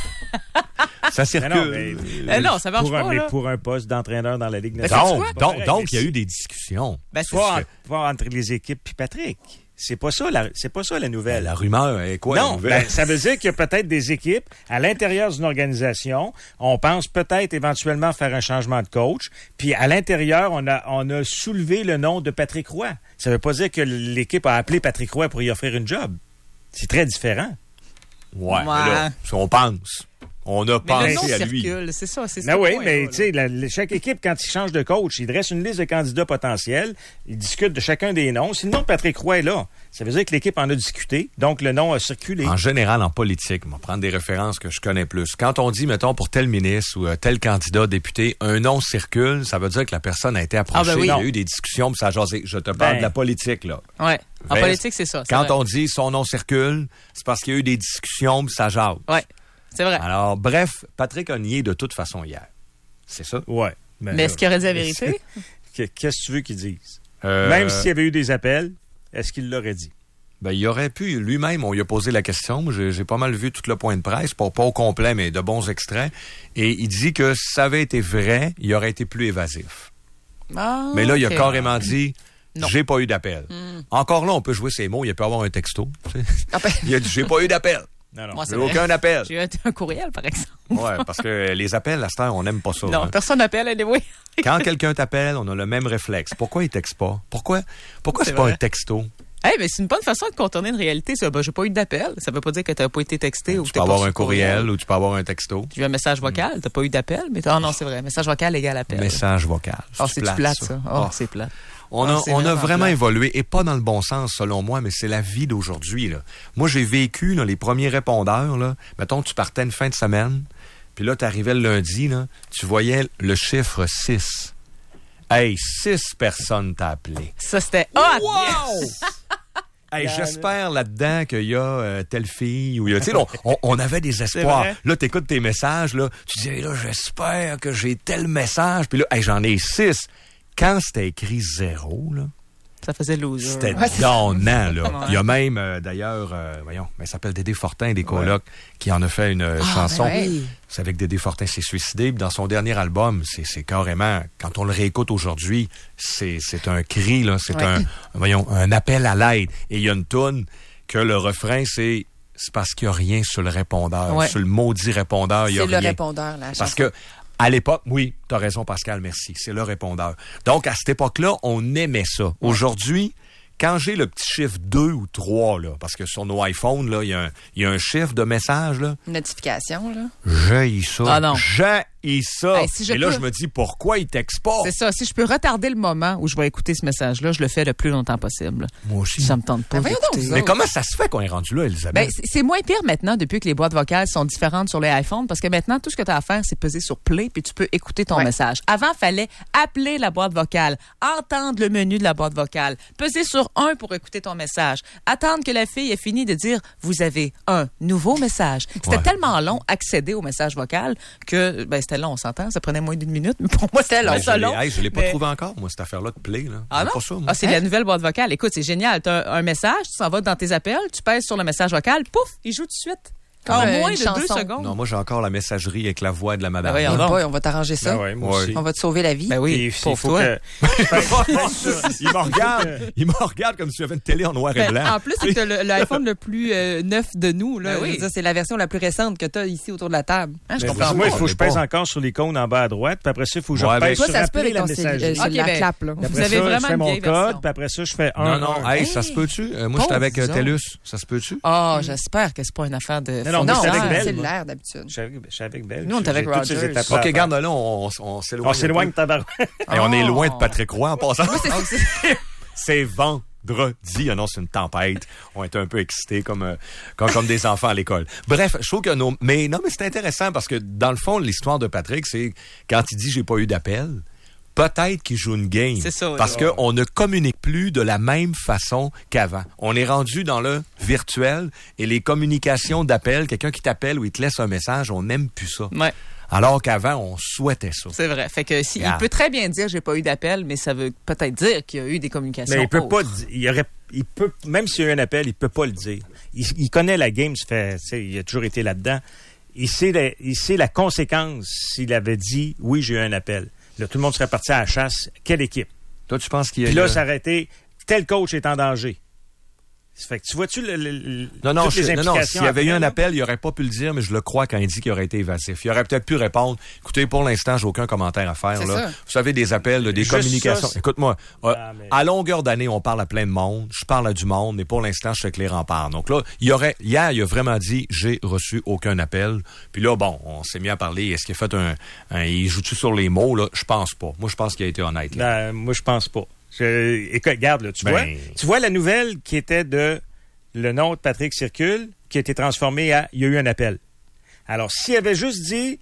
Ça circule. Mais non, mais, mais non, ça marche pour pas, un, là. Mais pour un poste d'entraîneur dans la Ligue Ben, nationale. Donc, donc, donc, il y a eu des discussions. Ben, soit, en, soit entre les équipes puis Patrick. C'est pas ça, la, c'est pas ça la nouvelle. La rumeur est quoi, non, la nouvelle? Ben, ça veut dire qu'il y a peut-être des équipes à l'intérieur d'une organisation. On pense peut-être éventuellement faire un changement de coach. Puis à l'intérieur, on a, on a soulevé le nom de Patrick Roy. Ça veut pas dire que l'équipe a appelé Patrick Roy pour y offrir une job. C'est très différent. Ouais, ouais. Mais là, si on pense. On a mais pensé le nom à circule, lui. C'est ça, c'est ça. Ben oui, mais tu sais, chaque équipe, quand il change de coach, il dresse une liste de candidats potentiels, il discute de chacun des noms. Si le nom de Patrick Roy est là, ça veut dire que l'équipe en a discuté, donc le nom a circulé. En général, en politique, on va prendre des références que je connais plus. Quand on dit, mettons, pour tel ministre ou euh, tel candidat député, un nom circule, ça veut dire que la personne a été approchée, ah ben oui, il y a non. eu des discussions, puis ça a jasé. Je te parle ben, de la politique, là. Ouais. En Reste, politique, c'est ça. C'est quand vrai. on dit son nom circule, c'est parce qu'il y a eu des discussions, puis ça jase. Ouais. C'est vrai. Alors, bref, Patrick a nié de toute façon hier. C'est ça? Ouais. Ben, mais est-ce qu'il aurait dit la vérité? Qu'est-ce que tu veux qu'il dise? Euh... Même s'il y avait eu des appels, est-ce qu'il l'aurait dit? Ben, il aurait pu, lui-même, on lui a posé la question. J'ai, j'ai pas mal vu tout le point de presse, pas, pas au complet, mais de bons extraits. Et il dit que si ça avait été vrai, il aurait été plus évasif. Ah, mais là, il a okay. carrément dit... Non. J'ai pas eu d'appel. Mm. Encore là, on peut jouer ces mots. Il peut avoir un texto. Ah ben. Il a dit, j'ai pas eu d'appel. Non, non. Moi, j'ai aucun appel. J'ai eu un courriel, par exemple. Ouais, parce que les appels, à cette heure, on n'aime pas ça. Non, hein. personne n'appelle, anyway. Quand quelqu'un t'appelle, on a le même réflexe. Pourquoi il texte pas? Pourquoi, pourquoi c'est, c'est pas un texto? Eh hey, mais c'est une bonne façon de contourner une réalité, ça. Ben, j'ai pas eu d'appel. Ça veut pas dire que t'as pas été texté. Tu ou peux t'es avoir pas un courriel, courriel ou tu peux avoir un texto. Tu as un message vocal, t'as pas eu d'appel, mais ah non, c'est vrai. Message vocal égale appel. Message vocal. Oh, c'est plate, plate, ça. Oh, oh. c'est plate. On a, oh, on a vraiment plate. évolué, et pas dans le bon sens, selon moi, mais c'est la vie d'aujourd'hui, là. Moi, j'ai vécu, là, les premiers répondeurs, là. Mettons, tu partais une fin de semaine, puis là, tu arrivais le lundi, là, tu voyais le chiffre six. Hey, six personnes t'ont appelé. Ça, c'était hot! Wow! Yes! Hey, j'espère là-dedans qu'il y a euh, telle fille ou il y a, tu sais, on, on, on avait des espoirs. Là, t'écoutes tes messages, là, tu dis, hey, là, j'espère que j'ai tel message. Puis là, hey, j'en ai six. Quand c'était écrit zéro, là, Ça faisait loser. C'était Ouais, donnant, là. Ouais. Il y a même, euh, d'ailleurs, euh, voyons, mais il s'appelle Dédé Fortin, des colocs, ouais. qui en a fait une euh, ah, chanson. Ben ouais. C'est avec Dédé Fortin s'est suicidé. Puis dans son dernier album, c'est, c'est carrément, quand on le réécoute aujourd'hui, c'est, c'est un cri, là. C'est ouais. un, voyons, un appel à l'aide. Et il y a une toune que le refrain, c'est, c'est parce qu'il n'y a rien sur le répondeur. Ouais. Sur le maudit répondeur, il y a c'est rien. C'est le répondeur, là. Parce que, à l'époque, oui, t'as raison, Pascal, merci. C'est le répondeur. Donc, à cette époque-là, on aimait ça. Ouais. Aujourd'hui, quand j'ai le petit chiffre deux ou trois, là, parce que sur nos iPhones, là, il y a un, il y a un chiffre de message, là. Notification, là. J'ai ça. Ah non. J'ai ça. Hey, si Et là, peux... je me dis, pourquoi il texte pas? C'est ça. Si je peux retarder le moment où je vais écouter ce message-là, je le fais le plus longtemps possible. Moi aussi. Ça me tente pas. Ben mais comment ça se fait qu'on est rendu là, Elisabeth? Ben, c'est moins pire maintenant depuis que les boîtes vocales sont différentes sur les iPhones parce que maintenant, tout ce que tu as à faire, c'est peser sur play puis tu peux écouter ton ouais. message. Avant, il fallait appeler la boîte vocale, entendre le menu de la boîte vocale, peser sur un pour écouter ton message, attendre que la fille ait fini de dire « Vous avez un nouveau message ». C'était ouais. tellement long accéder au message vocal que, ben, c'était long, on s'entend, ça prenait moins d'une minute, mais pour moi, c'était long. Je l'ai, hey, je l'ai pas mais... trouvé encore, moi, cette affaire-là de play. Là. Ah non? Pas ça, ah, c'est hein? la nouvelle boîte vocale. Écoute, c'est génial. Tu as un message, tu s'en vas dans tes appels, tu pèses sur le message vocal, pouf, il joue tout de suite. En euh, moins de chanson. deux secondes. Non, moi, j'ai encore la messagerie avec la voix de la madame. Ben oui, on, on va t'arranger ça. Ben ouais, moi aussi. On va te sauver la vie. Ben oui, il, pour toi. Que... il me regarde, il me regarde comme si j'avais une télé en noir ben, et blanc. En plus, c'est le, l'iPhone le plus euh, neuf de nous. Là. Ben oui. Dire, c'est la version la plus récente que tu as ici autour de la table. Hein, je comprends. Moi, il faut que je pèse encore sur l'icône en bas à droite, puis après ça, il faut que je ouais, pèse ben, sur ça appeler la messagerie. Sur la clap, là. Vous avez vraiment je fais mon code, puis après ça, je fais un. Non, non, hey, ça se peut-tu? Moi, j'étais avec TELUS. Ça se peut-tu? Ah, j'espère que c'est pas une affaire de... Non, non, c'est l'air d'habitude. Je suis avec Belle. Nous, on est avec Rogers. OK, garde là, on, on s'éloigne. On s'éloigne de tabarouette. Et on est loin de Patrick Roy en passant. C'est vendredi. Ah c'est une tempête. On est un peu excités comme, euh, comme, comme des enfants à l'école. Bref, je trouve que nos... Mais non, mais c'est intéressant parce que dans le fond, l'histoire de Patrick, c'est quand il dit « j'ai pas eu d'appel », peut-être qu'il joue une game. C'est ça. Parce ouais. qu'on ne communique plus de la même façon qu'avant. On est rendu dans le virtuel et les communications d'appel, quelqu'un qui t'appelle ou il te laisse un message, on n'aime plus ça. Ouais. Alors qu'avant, on souhaitait ça. C'est vrai. Fait que si, yeah. il peut très bien dire j'ai pas eu d'appel, mais ça veut peut-être dire qu'il y a eu des communications. Mais il peut autres. pas il aurait il peut même s'il y a eu un appel, il peut pas le dire. Il, il connaît la game, ça fait, tu sais, il a toujours été là-dedans. Il sait la, il sait la conséquence s'il avait dit oui, j'ai eu un appel. Là, tout le monde serait parti à la chasse. Quelle équipe? Toi, tu penses qu'il y a... Puis là, ça aurait été, tel coach est en danger. Fait que tu vois-tu le, le, non, non, toutes les je, implications? Non, non, s'il y avait eu un là? appel, il n'aurait pas pu le dire, mais je le crois quand il dit qu'il aurait été évasif. Il aurait peut-être pu répondre, écoutez, pour l'instant, j'ai aucun commentaire à faire. Là. Vous savez, des appels, là, des Juste communications. Ça, écoute-moi, ah, mais... à longueur d'année, on parle à plein de monde. Je parle à du monde, mais pour l'instant, je fais que les remparts. Donc là, il y aurait, hier, il a vraiment dit, j'ai reçu aucun appel. Puis là, bon, on s'est mis à parler. Est-ce qu'il a fait un, un il joue-tu sur les mots, là? Je pense pas. Moi, je pense qu'il a été honnête, là. Ben, moi, je pense pas. Je, écoute, regarde, là, tu ben... vois, tu vois la nouvelle qui était de le nom de Patrick circule, qui a été transformé à « il y a eu un appel ». Alors, s'il avait juste dit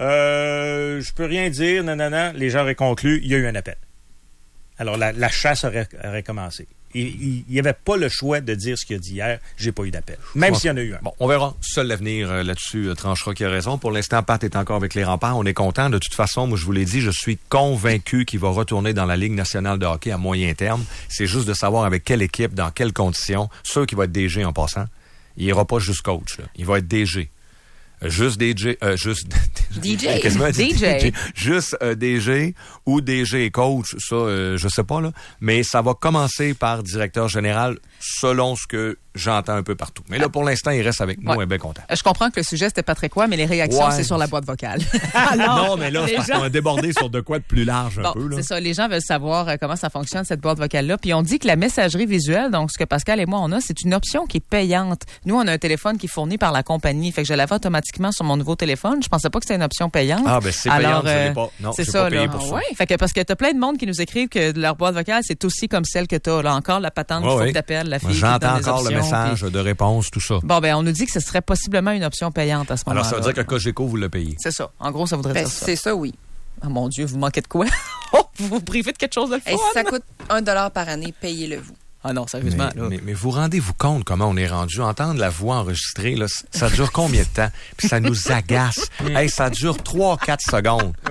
euh, « je peux rien dire, non, non, non », les gens auraient conclu « il y a eu un appel ». Alors, la, la chasse aurait, aurait commencé. Il n'y avait pas le choix de dire ce qu'il a dit hier, « j'ai pas eu d'appel », même s'il y en a eu un. Bon, on verra. Seul l'avenir euh, là-dessus euh, tranchera qui a raison. Pour l'instant, Pat est encore avec les remparts. On est content. De toute façon, moi, je vous l'ai dit, je suis convaincu qu'il va retourner dans la Ligue nationale de hockey à moyen terme. C'est juste de savoir avec quelle équipe, dans quelles conditions. Sûr qu'il va être D G en passant. Il ira pas juste coach, là. Il va être D G. Juste D J, euh, juste D J, D J, juste euh, D G ou D G et coach, ça, euh, je sais pas là, mais ça va commencer par directeur général selon ce que j'entends un peu partout. Mais là, pour l'instant, il reste avec nous, ouais. Et bien content. Je comprends que le sujet c'était pas très quoi, mais les réactions ouais. c'est sur la boîte vocale. Alors, non, mais là, c'est parce gens... qu'on a débordé sur de quoi de plus large un bon, peu là. C'est ça, les gens veulent savoir euh, comment ça fonctionne cette boîte vocale là, puis on dit que la messagerie visuelle, donc ce que Pascal et moi on a, c'est une option qui est payante. Nous, on a un téléphone qui est fourni par la compagnie, fait que je l'avais automatiquement sur mon nouveau téléphone. Je pensais pas que c'était une option payante. Ah, ben c'est Alors, payant, euh, je l'ai pas. Non, c'est j'ai ça, pas payé là. pour ça. Ouais, fait que parce que t'as plein de monde qui nous écrivent que leur boîte vocale, c'est aussi comme celle que t'as. Là, encore la patente, il ouais, faut ouais. que t'appelles la fille. J'entends qui te donne encore des le options, message puis... de réponse, tout ça. Bon, ben, on nous dit que ce serait possiblement une option payante à ce moment-là. Alors, ça veut dire que Cogeco, vous le payez. C'est ça. En gros, ça voudrait ben, dire ça. C'est ça, oui. Ah, mon Dieu, vous manquez de quoi? Oh, vous vous privez de quelque chose de le fun? Et si ça coûte un dollar par année, payez-le vous. Ah non, sérieusement. Mais, là. mais, mais vous rendez-vous compte comment on est rendu? Entendre la voix enregistrée, là, ça dure combien de temps? Puis ça nous agace. Hey, ça dure trois quatre secondes. Ouais.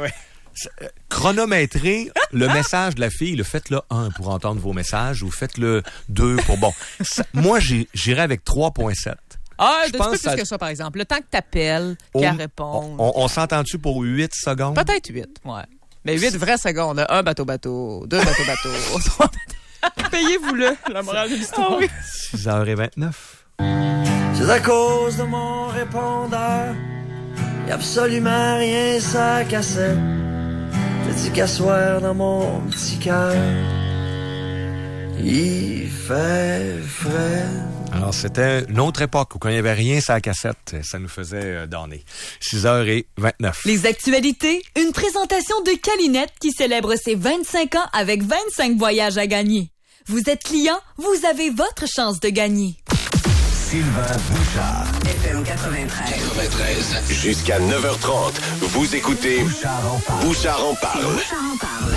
Euh, chronométrer le message de la fille, le faites-le un pour entendre vos messages ou faites-le deux pour... Bon, ça, moi, j'ai, j'irais avec trois virgule sept. Ah, un petit peu plus ça... que ça, par exemple. Le temps que t'appelles, on, qu'elle réponde. On, on s'entend-tu pour huit secondes? Peut-être huit, ouais. Mais huit vraies secondes. Un bateau-bateau, deux bateaux-bateaux, trois bateaux. Payez-vous-le, la morale de l'histoire. Ah oui. six heures vingt-neuf. C'est à cause de mon répondeur. Y'a absolument rien ça cassette. Je dis qu'à soir dans mon petit cœur, il fait frais. Alors, c'était une autre époque où il n'y avait rien sur la cassette. Ça nous faisait euh, donner. six heures vingt-neuf. Les actualités, une présentation de Calinette qui célèbre ses vingt-cinq ans avec vingt-cinq voyages à gagner. Vous êtes client, vous avez votre chance de gagner. Sylvain Bouchard. F M quatre-vingt-treize. quatre-vingt-treize. Jusqu'à neuf heures trente. Vous écoutez Bouchard en parle. Bouchard en parle. Bouchard en parle.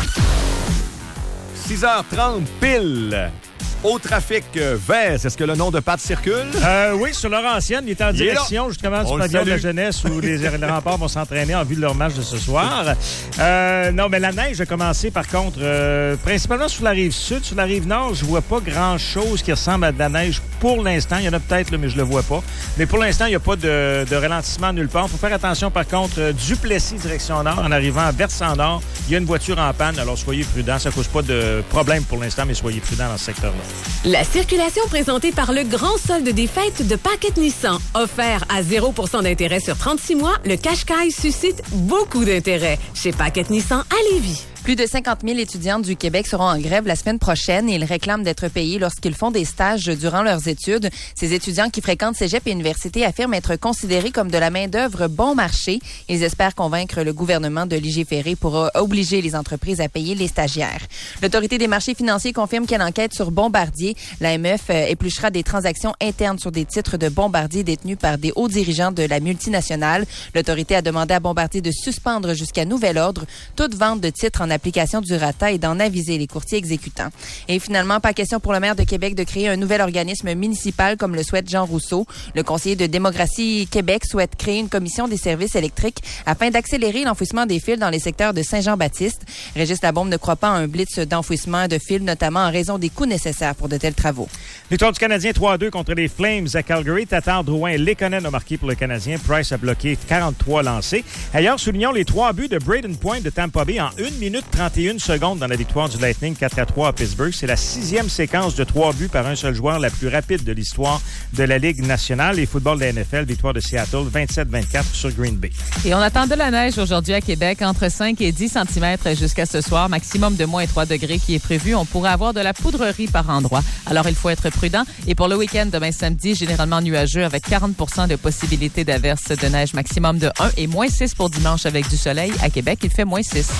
six heures trente pile. Au trafic euh, vert, est-ce que le nom de Pat circule? Euh, oui, sur Laurentienne, il est en Il direction est justement On du le pavillon de la salue. jeunesse où les, les remparts vont s'entraîner en vue de leur match de ce soir. Euh, non, mais la neige a commencé par contre euh, principalement sur la rive sud. Sur la rive nord, je vois pas grand-chose qui ressemble à de la neige pour l'instant. Il y en a peut-être, là, mais je le vois pas. Mais pour l'instant, il n'y a pas de, de ralentissement nulle part. Il faut faire attention par contre, euh, Duplessis direction nord, en arrivant à Versant-Nord, il y a une voiture en panne, alors soyez prudents. Ça cause pas de problème pour l'instant, mais soyez prudents dans ce secteur-là. La circulation présentée par le grand solde des fêtes de Paquette Nissan. Offert à zéro pour cent d'intérêt sur trente-six mois, le Qashqai suscite beaucoup d'intérêt chez Paquette Nissan à Lévis. Plus de cinquante mille étudiants du Québec seront en grève la semaine prochaine et ils réclament d'être payés lorsqu'ils font des stages durant leurs études. Ces étudiants qui fréquentent cégep et université affirment être considérés comme de la main-d'œuvre bon marché. Ils espèrent convaincre le gouvernement de légiférer pour obliger les entreprises à payer les stagiaires. L'Autorité des marchés financiers confirme qu'elle enquête sur Bombardier. L'A M F épluchera des transactions internes sur des titres de Bombardier détenus par des hauts dirigeants de la multinationale. L'autorité a demandé à Bombardier de suspendre jusqu'à nouvel ordre toute vente de titres en application du RATA et d'en aviser les courtiers exécutants. Et finalement, pas question pour le maire de Québec de créer un nouvel organisme municipal comme le souhaite Jean Rousseau. Le conseiller de Démocratie Québec souhaite créer une commission des services électriques afin d'accélérer l'enfouissement des fils dans les secteurs de Saint-Jean-Baptiste. Régis Labombe ne croit pas à un blitz d'enfouissement de fils, notamment en raison des coûts nécessaires pour de tels travaux. Victoire du Canadien trois à deux contre les Flames à Calgary. Tatar, Drouin et Lekonen ont marqué pour le Canadien. Price a bloqué quarante-trois lancés. Ailleurs, soulignons les trois buts de Braden Point de Tampa Bay en une minute trente et une secondes dans la victoire du Lightning quatre à trois à Pittsburgh. C'est la sixième séquence de trois buts par un seul joueur, la plus rapide de l'histoire de la Ligue nationale. Et football de la N F L, victoire de Seattle vingt-sept vingt-quatre sur Green Bay. Et on attend de la neige aujourd'hui à Québec, entre cinq et dix centimètres jusqu'à ce soir, maximum de moins trois degrés qui est prévu. On pourrait avoir de la poudrerie par endroit. Alors, il faut être prudent. Et pour le week-end, demain samedi, généralement nuageux avec quarante pour cent de possibilité d'averse de neige, maximum de un et moins six pour dimanche avec du soleil. À Québec, il fait moins six.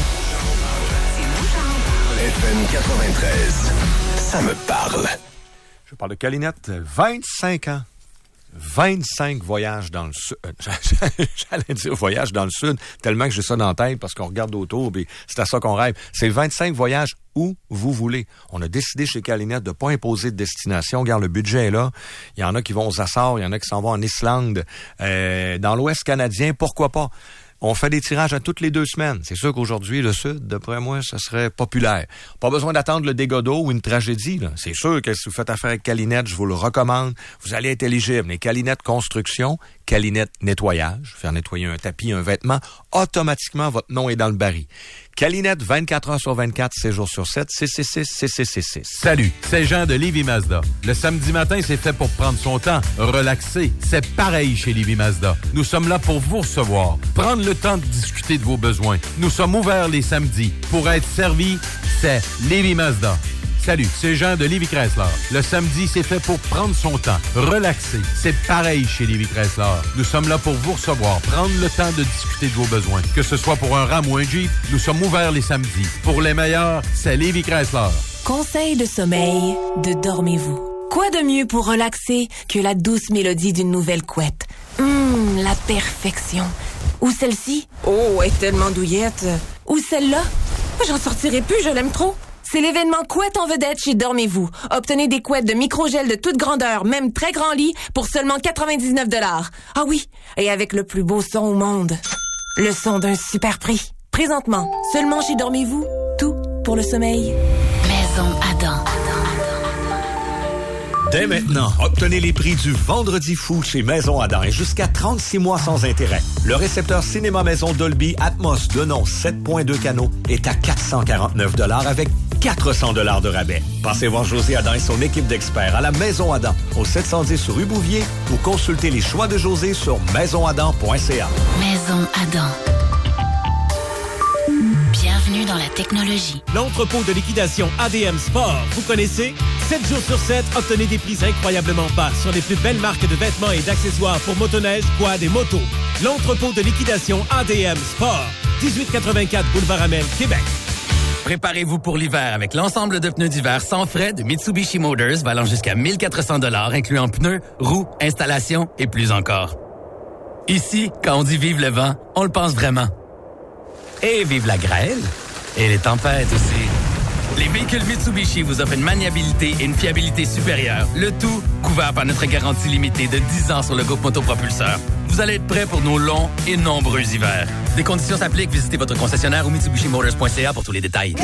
F M quatre-vingt-treize. Ça me parle. Je parle de Calinette, vingt-cinq ans. vingt-cinq voyages dans le sud. J'allais dire voyages dans le sud, tellement que j'ai ça dans la tête parce qu'on regarde autour et c'est à ça qu'on rêve. C'est vingt-cinq voyages où vous voulez. On a décidé chez Calinette de ne pas imposer de destination. Regarde, le budget est là. Il y en a qui vont aux Açores, il y en a qui s'en vont en Islande. Euh, dans l'Ouest canadien, pourquoi pas? On fait des tirages à toutes les deux semaines. C'est sûr qu'aujourd'hui, le Sud, d'après moi, ça serait populaire. Pas besoin d'attendre le dégât d'eau ou une tragédie, là. C'est sûr que si vous faites affaire avec Calinette, je vous le recommande. Vous allez être éligible. Les Calinette Construction, Calinette Nettoyage, faire nettoyer un tapis, un vêtement, automatiquement, votre nom est dans le baril. Calinette, vingt-quatre heures sur vingt-quatre, sept jours sur sept, six six six, six six six six. Salut, c'est Jean de Lévis Mazda. Le samedi matin, c'est fait pour prendre son temps, relaxer. C'est pareil chez Lévis Mazda. Nous sommes là pour vous recevoir, prendre le temps de discuter de vos besoins. Nous sommes ouverts les samedis. Pour être servi, c'est Lévis Mazda. Salut, c'est Jean de Lévis Chrysler. Le samedi, c'est fait pour prendre son temps, relaxer. C'est pareil chez Lévis Chrysler. Nous sommes là pour vous recevoir, prendre le temps de discuter de vos besoins. Que ce soit pour un Ram ou un Jeep, nous sommes ouverts les samedis. Pour les meilleurs, c'est Lévis Chrysler. Conseil de sommeil de Dormez-vous. Quoi de mieux pour relaxer que la douce mélodie d'une nouvelle couette? Hum, la perfection. Ou celle-ci? Oh, elle est tellement douillette. Ou celle-là? J'en sortirai plus, je l'aime trop. C'est l'événement Couette en vedette chez Dormez-vous. Obtenez des couettes de microgel de toute grandeur, même très grand lit, pour seulement quatre-vingt-dix-neuf dollars. Ah oui, et avec le plus beau son au monde. Le son d'un super prix. Présentement, seulement chez Dormez-vous, tout pour le sommeil. Maison Adam. Dès maintenant, obtenez les prix du Vendredi fou chez Maison Adam et jusqu'à trente-six mois sans intérêt. Le récepteur cinéma maison Dolby Atmos de nom sept virgule deux canaux est à quatre cent quarante-neuf dollars avec quatre cents dollars de rabais. Passez voir José Adam et son équipe d'experts à la Maison Adam au sept cent dix rue Bouvier ou consultez les choix de José sur maison adam point c a. Maison Adam. Bienvenue dans la technologie. L'entrepôt de liquidation A D M Sport, vous connaissez? sept jours sur sept, obtenez des prix incroyablement bas sur les plus belles marques de vêtements et d'accessoires pour motoneige, quad et moto. L'entrepôt de liquidation A D M Sport, dix-huit quatre-vingt-quatre Boulevard Amel, Québec. Préparez-vous pour l'hiver avec l'ensemble de pneus d'hiver sans frais de Mitsubishi Motors valant jusqu'à mille quatre cents dollars, incluant pneus, roues, installation et plus encore. Ici, quand on dit vive le vent, on le pense vraiment. Et vive la grêle. Et les tempêtes aussi. Les véhicules Mitsubishi vous offrent une maniabilité et une fiabilité supérieures. Le tout couvert par notre garantie limitée de dix ans sur le groupe motopropulseur. Vous allez être prêts pour nos longs et nombreux hivers. Des conditions s'appliquent. Visitez votre concessionnaire ou mitsubishi motors point c a pour tous les détails.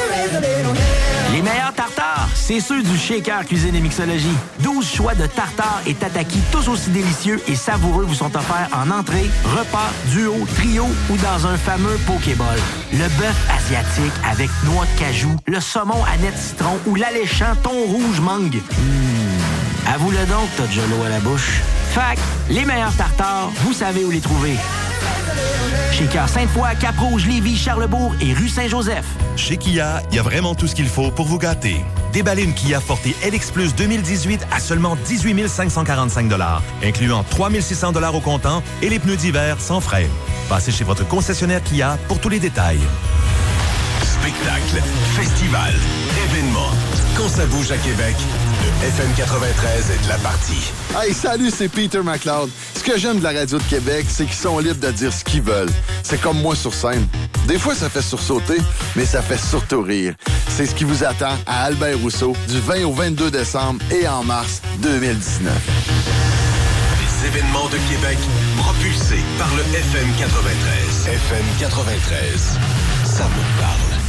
Les meilleurs tartares, c'est ceux du Shaker Cuisine et Mixologie. douze choix de tartares et tataki, tous aussi délicieux et savoureux, vous sont offerts en entrée, repas, duo, trio ou dans un fameux pokéball. Le bœuf asiatique avec noix de cajou, le saumon aneth citron ou l'alléchant thon rouge mangue. Mmh. Avoue-le donc, t'as déjà l'eau à la bouche. Fac, les meilleurs tartares, vous savez où les trouver. Chez Cœur Sainte-Foy, Cap-Rouge, Lévis, Charlebourg et rue Saint-Joseph. Chez Kia, il y a vraiment tout ce qu'il faut pour vous gâter. Déballez une Kia Forte L X Plus deux mille dix-huit à seulement dix-huit mille cinq cent quarante-cinq dollars, incluant trois mille six cents dollars au comptant et les pneus d'hiver sans frais. Passez chez votre concessionnaire Kia pour tous les détails. Spectacle, festival, événement. Quand ça bouge à Québec, le F M quatre-vingt-treize est de la partie. Hey, salut, c'est Peter McLeod. Ce que j'aime de la radio de Québec, c'est qu'ils sont libres de dire ce qu'ils veulent. C'est comme moi sur scène. Des fois, ça fait sursauter, mais ça fait surtout rire. C'est ce qui vous attend à Albert Rousseau du vingt au vingt-deux décembre et en mars deux mille dix-neuf. Les événements de Québec propulsés par le F M quatre-vingt-treize. F M quatre-vingt-treize, ça me parle.